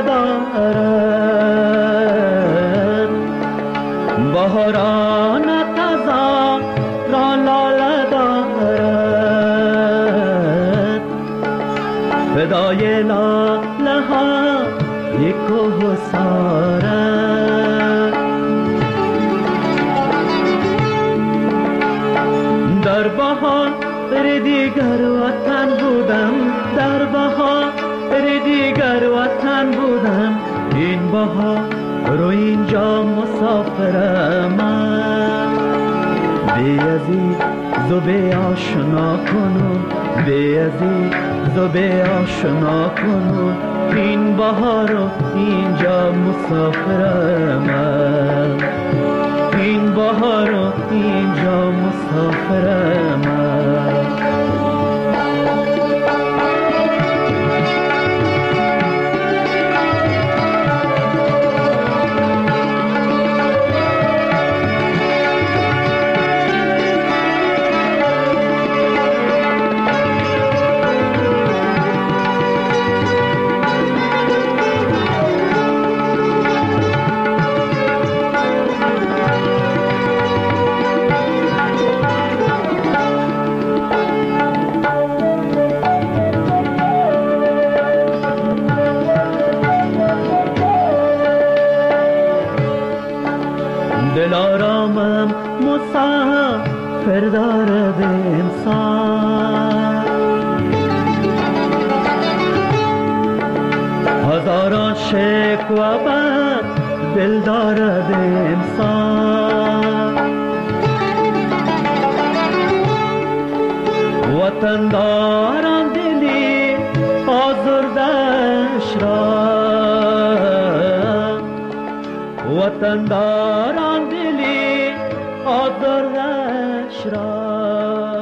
دارد، بهاران تازه را لاله دارد، فدای لاله ها یک ساره. در بهار دیگر وطن بودم، در بهار دیگر وطن بودم، این بهار رو اینجا مسافرم. بیازی زبه آشنا کنون، بیازی زبه آشنا کنون، این بهار رو اینجا مسافرم، این بهار رو اینجا مسافرم. دلارامم مسافر دارد انسان، شکوه بر دل دارد انسان. وطن داران دلی آزردش را، وطن داران دلی آزردش را.